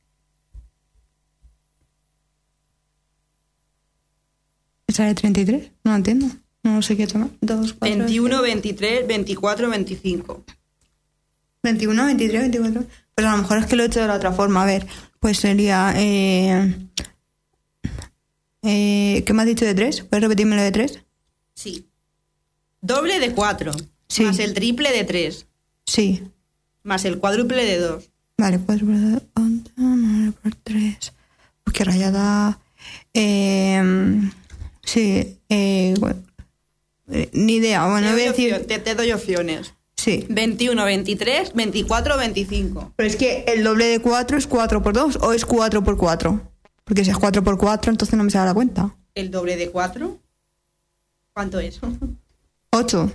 ¿Esa de 33? No lo entiendo. No sé qué tomar. 2, 4, 21, 23, 24, 25. 21, 23, 24. Pues a lo mejor es que lo he hecho de la otra forma. A ver, pues sería... ¿qué me has dicho de 3? ¿Puedes repetirme lo de 3? Sí. Doble de 4. Sí. Más el triple de 3. Sí. Más el cuádruple de 2. Vale, 4 por 2, 11, 9 por 3. Pues qué rayada. Sí. Bueno, ni idea. Bueno, voy a decir... Te doy opciones. Sí. 21, 23, 24, 25. Pero es que el doble de 4 es 4 por 2 o es 4 por 4. Porque si es 4 por 4, entonces no me sale la cuenta. ¿El doble de 4? ¿Cuánto es? 8.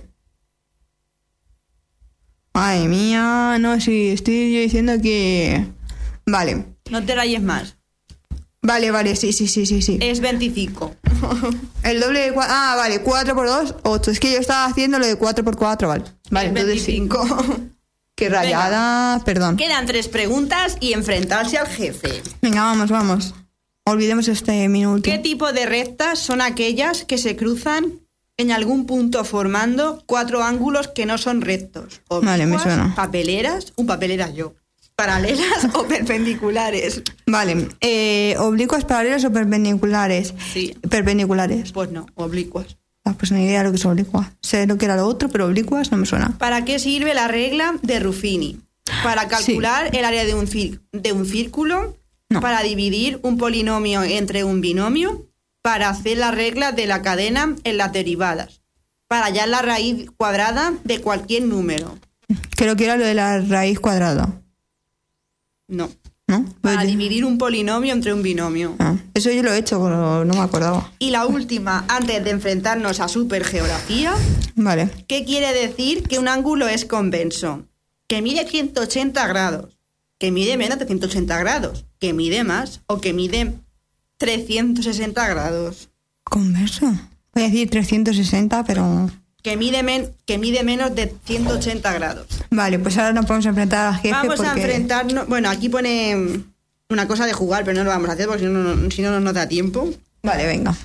Ay, mía. No, sí, estoy yo diciendo que... Vale. No te rayes más. Vale, sí. Es 25. El doble de 4... Ah, vale, 4 por 2, 8. Es que yo estaba haciendo lo de 4 por 4, vale. Vale, Es entonces 25. sí. Qué rayada, perdón. Quedan 3 preguntas y enfrentarse al jefe. Venga, vamos. Olvidemos este minuto. ¿Qué tipo de rectas son aquellas que se cruzan en algún punto formando 4 ángulos que no son rectos? Vale, me suena. Papeleras, paralelas o perpendiculares. Vale, oblicuas, paralelas o perpendiculares. Sí. Perpendiculares. Pues no, oblicuas. Ah, pues ni idea de lo que es oblicua. Sé lo que era lo otro, pero oblicuas no me suena. ¿Para qué sirve la regla de Ruffini? Para calcular el área de un círculo. No. Para dividir un polinomio entre un binomio. Para hacer la regla de la cadena en las derivadas. Para hallar la raíz cuadrada de cualquier número. Creo que era lo de la raíz cuadrada. No. ¿No? Para dividir un polinomio entre un binomio. Ah, eso yo lo he hecho, pero no me acordaba. Y la última, antes de enfrentarnos a supergeografía. Vale. ¿Qué quiere decir que un ángulo es convexo? Que mide 180 grados. Que mide menos de 180 grados. Que mide más o que mide 360 grados. Converso. Voy a decir 360, pero... Que mide menos de 180 grados. Vale, pues ahora nos podemos enfrentar al jefe. Vamos a porque... enfrentarnos... Bueno, aquí pone una cosa de jugar, pero no lo vamos a hacer porque si no nos da tiempo. Vale, venga.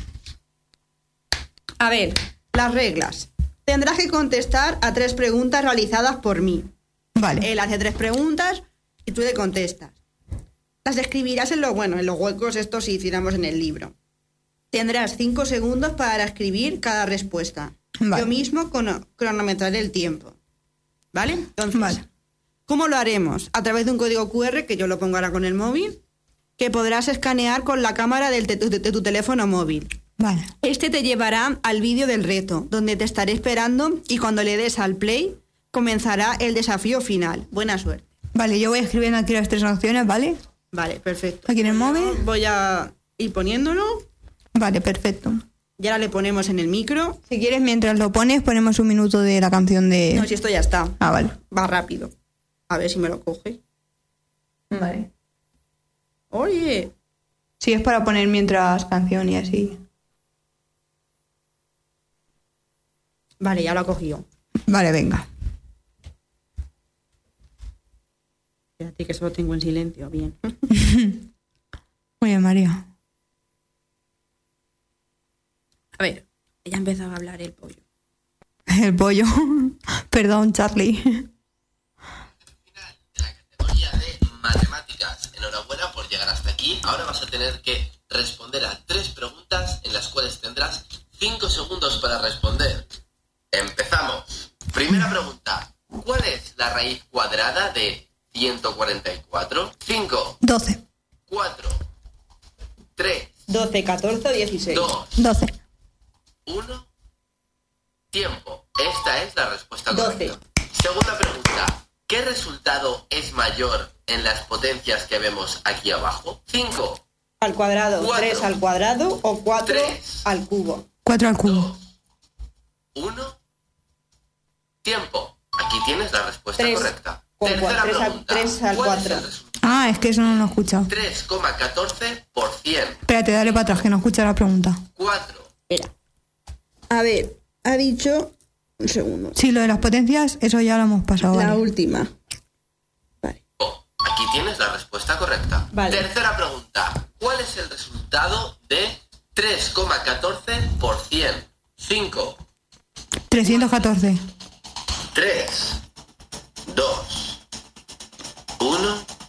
A ver, las reglas. Tendrás que contestar a 3 preguntas realizadas por mí. Vale. Él hace 3 preguntas y tú le contestas. Las escribirás en los huecos estos si hiciéramos en el libro. Tendrás 5 segundos para escribir cada respuesta. Vale. Yo mismo cronometraré el tiempo. ¿Vale? Entonces, ¿cómo lo haremos? A través de un código QR, que yo lo pongo ahora con el móvil, que podrás escanear con la cámara de tu teléfono móvil. Vale. Este te llevará al vídeo del reto, donde te estaré esperando y cuando le des al play, comenzará el desafío final. Buena suerte. Vale, yo voy escribiendo aquí las 3 opciones, ¿vale? Vale, perfecto. ¿Aquí en el móvil? Voy a ir poniéndolo. Vale, perfecto. Y ahora le ponemos en el micro. Si quieres, mientras lo pones, ponemos un minuto de la canción de... No, si esto ya está. Ah, vale. Va rápido. A ver si me lo coge. Vale. Oye. Sí, es para poner mientras canción y así. Vale, ya lo ha cogido. Vale, venga. Espérate que solo tengo en silencio. Bien. Oye, María. A ver, ya empezaba a hablar el pollo. El pollo. Perdón, Charlie. Categoría de matemáticas. Enhorabuena por llegar hasta aquí. Ahora vas a tener que responder a 3 preguntas en las cuales tendrás 5 segundos para responder. ¡Empezamos! Primera pregunta. ¿Cuál es la raíz cuadrada de 144? 5, 12. 4, 3, 12, 14 o 16. 2, 12. 1. Tiempo. Esta es la respuesta 12. correcta. Segunda pregunta. ¿Qué resultado es mayor en las potencias que vemos aquí abajo? 5, Al cuadrado, 4, 3 al cuadrado o 4 3, al cubo. 4 al cubo. 1. Tiempo. Aquí tienes la respuesta 3 correcta. con Tercera 3 pregunta. al ¿Cuál es 4. el resultado? Ah, es que eso no lo he escuchado. 3,14 por 100. Espérate, dale para atrás, que no escucha la pregunta. 4. Espera. A ver, ha dicho... Un segundo. Sí, lo de las potencias, eso ya lo hemos pasado. La vale. última. Aquí tienes la respuesta correcta. Vale. Tercera pregunta. ¿Cuál es el resultado de 3,14 por 100? 5, 314. 3, 2, 1.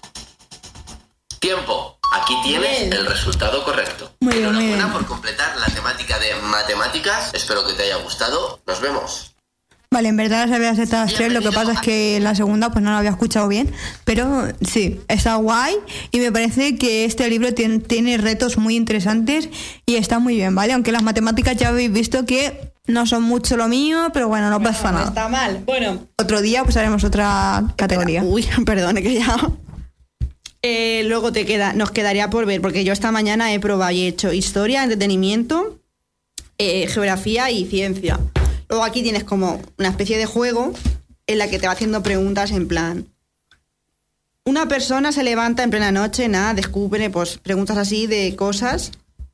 Tiempo. Aquí tienes Bien. el resultado correcto. Muy bien, muy Enhorabuena bien. por completar la temática de matemáticas. Espero que te haya gustado. Nos vemos. Vale, en verdad las había aceptado las 3, lo que pasa es que la segunda pues no la había escuchado bien, pero sí, está guay y me parece que este libro tiene retos muy interesantes y está muy bien, ¿vale? Aunque las matemáticas ya habéis visto que no son mucho lo mío, pero bueno, no pasa No nada. está mal. Bueno, Otro día pues haremos otra categoría. uy, perdone que ya... luego nos quedaría por ver, porque yo esta mañana he probado y he hecho historia, entretenimiento, geografía y ciencia. Luego aquí tienes como una especie de juego en la que te va haciendo preguntas en plan... Una persona se levanta en plena noche, nada, descubre, pues preguntas así de cosas.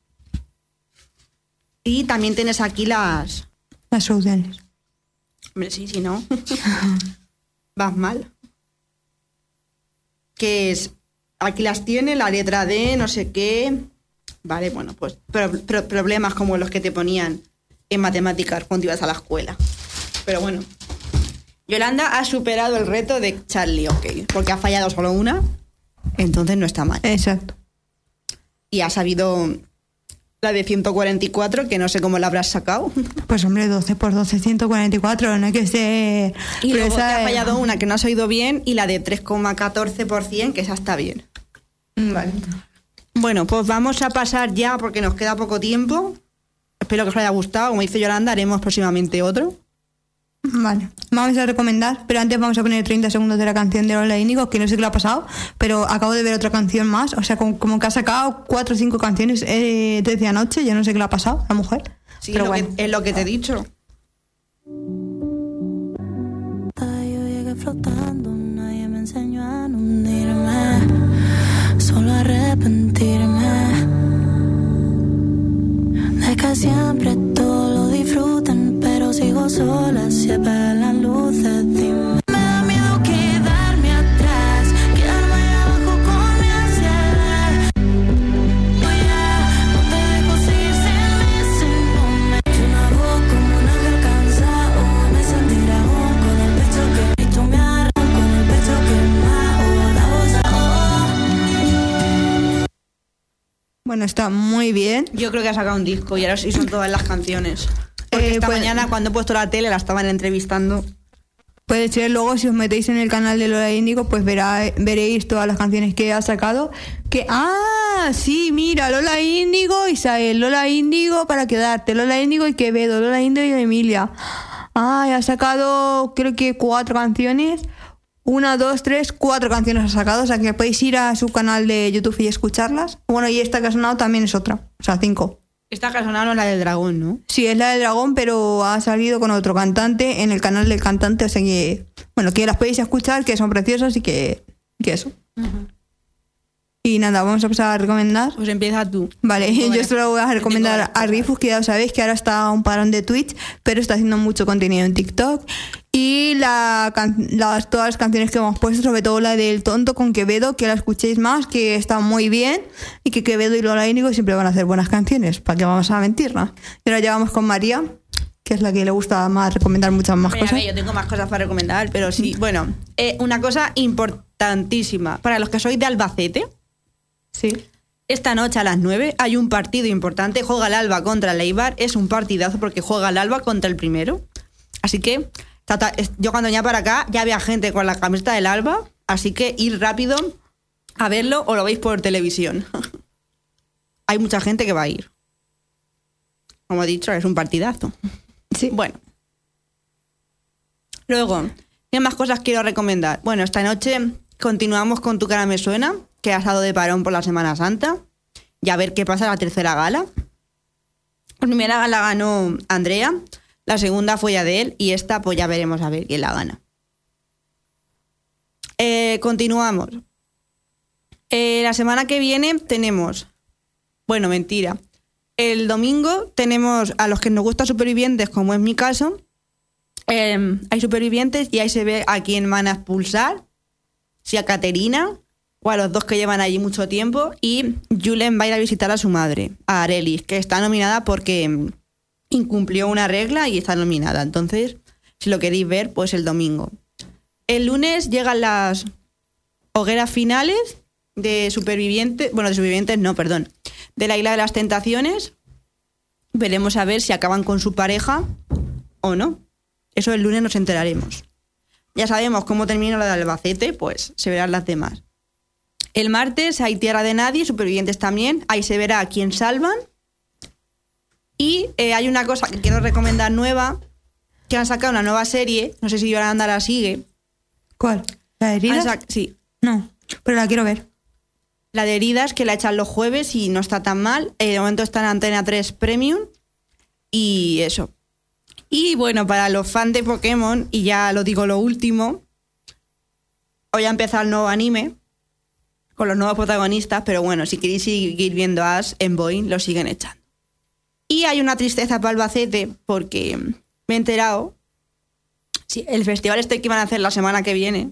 Y también tienes aquí las... Las soluciones. Hombre, sí, si no. Vas mal. Que es... Aquí las tiene, la letra D, no sé qué. Vale, bueno, pues problemas como los que te ponían en matemáticas cuando ibas a la escuela. Pero bueno. Yolanda ha superado el reto de Charlie, ok. Porque ha fallado solo una. Entonces no está mal. Exacto. Y ha sabido la de 144, que no sé cómo la habrás sacado. Pues hombre, 12 por 12, 144, no hay que ser... Y pero luego te esa ha es- fallado una que no has oído bien y la de 3,14 por 100, que esa está bien. Vale. Bueno, pues vamos a pasar ya porque nos queda poco tiempo. Espero que os haya gustado. Como dice Yolanda, haremos próximamente otro. Vale, vamos a recomendar, pero antes vamos a poner 30 segundos de la canción de Lola Índigo, que no sé qué le ha pasado, pero acabo de ver otra canción más, o sea, como que ha sacado 4 o 5 canciones desde anoche, yo no sé qué le ha pasado a la mujer. Sí, pero lo bueno. que, es lo que te he dicho. Yo llegué flotando, nadie me enseñó a no hundirme, solo a arrepentirme de que siempre todo lo disfrutan, pero sigo sola, se apagan las luces, dime. Me da miedo quedarme atrás, quedarme allá abajo con mi ansiedad. No te dejo seguir sin me yo nago como un ángel cansado, me sentiré aún con el pecho que y tú me agarras con el pecho quemado, la voz Bueno, está muy bien. Yo creo que ha sacado un disco y ahora sí son todas las canciones. Porque esta pues- mañana cuando he puesto la tele la estaban entrevistando. Puede ser, luego si os metéis en el canal de Lola Índigo, pues veréis todas las canciones que ha sacado. Sí, mira, Lola Índigo, Isael, Lola Índigo para quedarte, Lola Índigo y Quevedo, Lola Índigo y Emilia. Ha sacado creo que 4 canciones. 1, 2, 3, 4 canciones ha sacado, o sea que podéis ir a su canal de YouTube y escucharlas. Bueno, y esta que ha sonado también es otra, o sea, 5. Esta que ha sonado no es la del dragón, ¿no? Sí, es la del dragón, pero ha salido con otro cantante en el canal del cantante, o sea que, bueno, que las podéis escuchar, que son preciosas y que eso. Y nada, vamos a pasar a recomendar. Pues empieza tú. Vale, yo solo voy a recomendar a Rifus, que ya sabéis que ahora está un parón de Twitch, pero está haciendo mucho contenido en TikTok. Y todas las canciones que hemos puesto, sobre todo la del Tonto con Quevedo, que la escuchéis más, que está muy bien, y que Quevedo y Lola Índigo siempre van a hacer buenas canciones, para que vamos a mentirnos. Y ahora ya vamos con María, que es la que le gusta más recomendar muchas más Mira, cosas. yo tengo más cosas para recomendar, pero sí. Bueno, una cosa importantísima. Para los que sois de Albacete, sí. Esta noche a las 9 hay un partido importante. Juega el Alba contra el Eibar. Es un partidazo porque juega el Alba contra el primero. Así que Yo cuando venía para acá ya había gente con la camiseta del Alba, así que ir rápido a verlo o lo veis por televisión. Hay mucha gente que va a ir. Como he dicho, es un partidazo. Sí. Bueno. Luego, ¿qué más cosas quiero recomendar? Bueno, esta noche continuamos con Tu cara me suena, que ha estado de parón por la Semana Santa. Y a ver qué pasa en la tercera gala. La primera gala ganó Andrea, la segunda fue Adele y esta pues ya veremos a ver quién la gana. Continuamos. La semana que viene tenemos... Bueno, mentira. El domingo tenemos a los que nos gustan Supervivientes, como es mi caso. Hay Supervivientes y ahí se ve a quién van a expulsar. Si a Caterina o a los dos que llevan allí mucho tiempo. Y Julen va a ir a visitar a su madre, a Arelis, que está nominada porque incumplió una regla y está nominada. Entonces, si lo queréis ver, pues el domingo. El lunes llegan las hogueras finales de Supervivientes. Bueno, de Supervivientes no, perdón. De la Isla de las Tentaciones. Veremos a ver si acaban con su pareja o no. Eso el lunes nos enteraremos. Ya sabemos cómo termina la de Albacete, pues se verán las demás. El martes hay Tierra de Nadie, Supervivientes también. Ahí se verá a quién salvan. Y hay una cosa que quiero recomendar nueva, que han sacado una nueva serie. No sé si Yolanda la sigue. ¿Cuál? ¿La de Heridas? Sí. No, pero la quiero ver. La de Heridas, que la echan los jueves y no está tan mal. De momento está en Antena 3 Premium. Y eso. Y bueno, para los fans de Pokémon, y ya lo digo lo último, hoy ha empezado el nuevo anime con los nuevos protagonistas, pero bueno, si queréis seguir viendo a Ash en Boeing, lo siguen echando. Y hay una tristeza para Albacete porque me he enterado, sí, el festival este que van a hacer la semana que viene,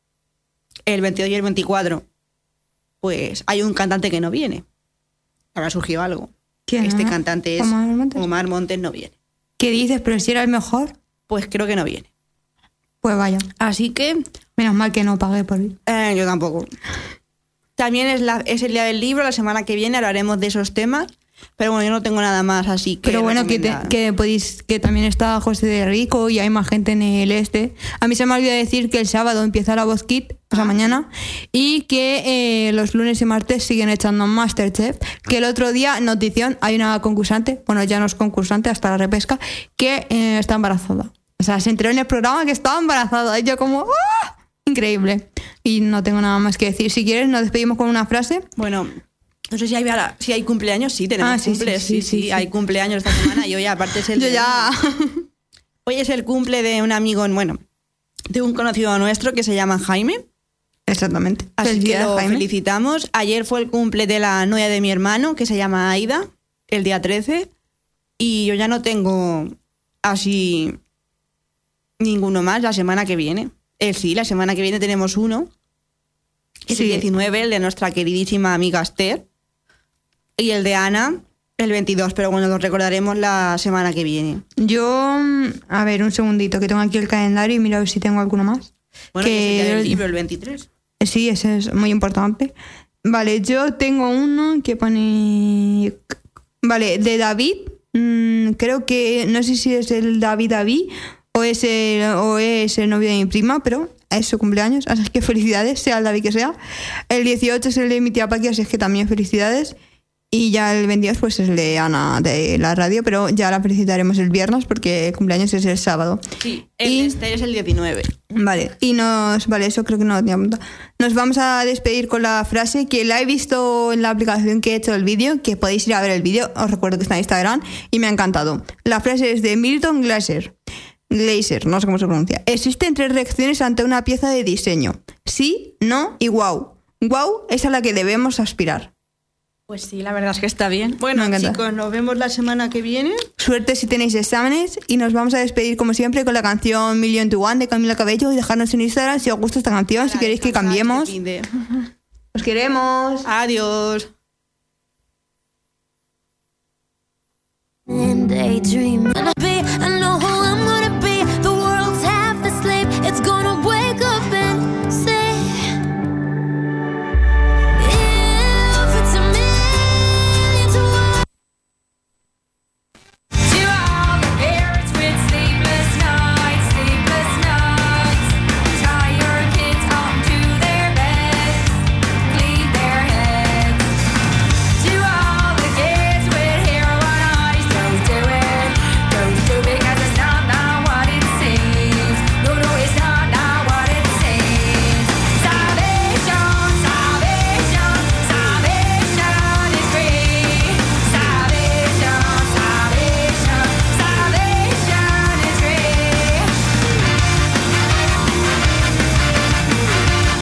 el 22 y el 24, pues hay un cantante que no viene. Habrá surgido algo. ¿Quién? Este cantante es Omar Montes, no viene. ¿Qué dices? ¿Pero si era el mejor? Pues creo que no viene. Pues vaya. Así que... Menos mal que no pagué por ir. Yo tampoco. También es el día del libro, la semana que viene hablaremos de esos temas. Pero bueno, yo no tengo nada más, así que... Pero bueno, que podéis, que también está José de Rico y hay más gente en el este. A mí se me olvidó decir que el sábado empieza la Voz Kids, o sea, mañana, y que los lunes y martes siguen echando Masterchef. Que el otro día, notición, hay una concursante, bueno, ya no es concursante, hasta la repesca, que está embarazada. O sea, se enteró en el programa que estaba embarazada. Y yo como... ¡ah! Increíble. Y no tengo nada más que decir. Si quieres, nos despedimos con una frase. Bueno... No sé si hay cumpleaños, sí, tenemos cumples, sí, hay cumpleaños esta semana y hoy aparte es el... Hoy es el cumple de un amigo, bueno, de un conocido nuestro que se llama Jaime. Exactamente. Así que lo felicitamos. Ayer fue el cumple de la novia de mi hermano, que se llama Aida, el día 13, y yo ya no tengo así ninguno más la semana que viene. Sí, la semana que viene tenemos uno, es el 19, el de nuestra queridísima amiga Esther. Y el de Ana, el 22, pero bueno, lo recordaremos la semana que viene. Yo, a ver, un segundito, que tengo aquí el calendario y mira a ver si tengo alguno más. Bueno, que es el día del libro, el 23. Sí, ese es muy importante. Vale, yo tengo uno que pone... Vale, de David, creo que, no sé si es el David o es el novio de mi prima, pero es su cumpleaños, así que felicidades, sea el David que sea. El 18 es el de mi tía Paqui, así es que también felicidades. Y ya el 22 pues es el de Ana de la radio, pero ya la felicitaremos el viernes porque el cumpleaños es el sábado. Sí, este es el 19. Vale, vale, eso creo que no lo tenía apuntado. Nos vamos a despedir con la frase que la he visto en la aplicación que he hecho el vídeo, que podéis ir a ver el vídeo, os recuerdo que está en Instagram y me ha encantado. La frase es de Milton Glaser, no sé cómo se pronuncia. Existen 3 reacciones ante una pieza de diseño: sí, no y wow. Wow es a la que debemos aspirar. Pues sí, la verdad es que está bien. Bueno, chicos, nos vemos la semana que viene. Suerte si tenéis exámenes y nos vamos a despedir como siempre con la canción Million to One de Camila Cabello y dejarnos en Instagram si os gusta esta canción, si queréis que cambiemos. Os queremos. Adiós. And daydream. I know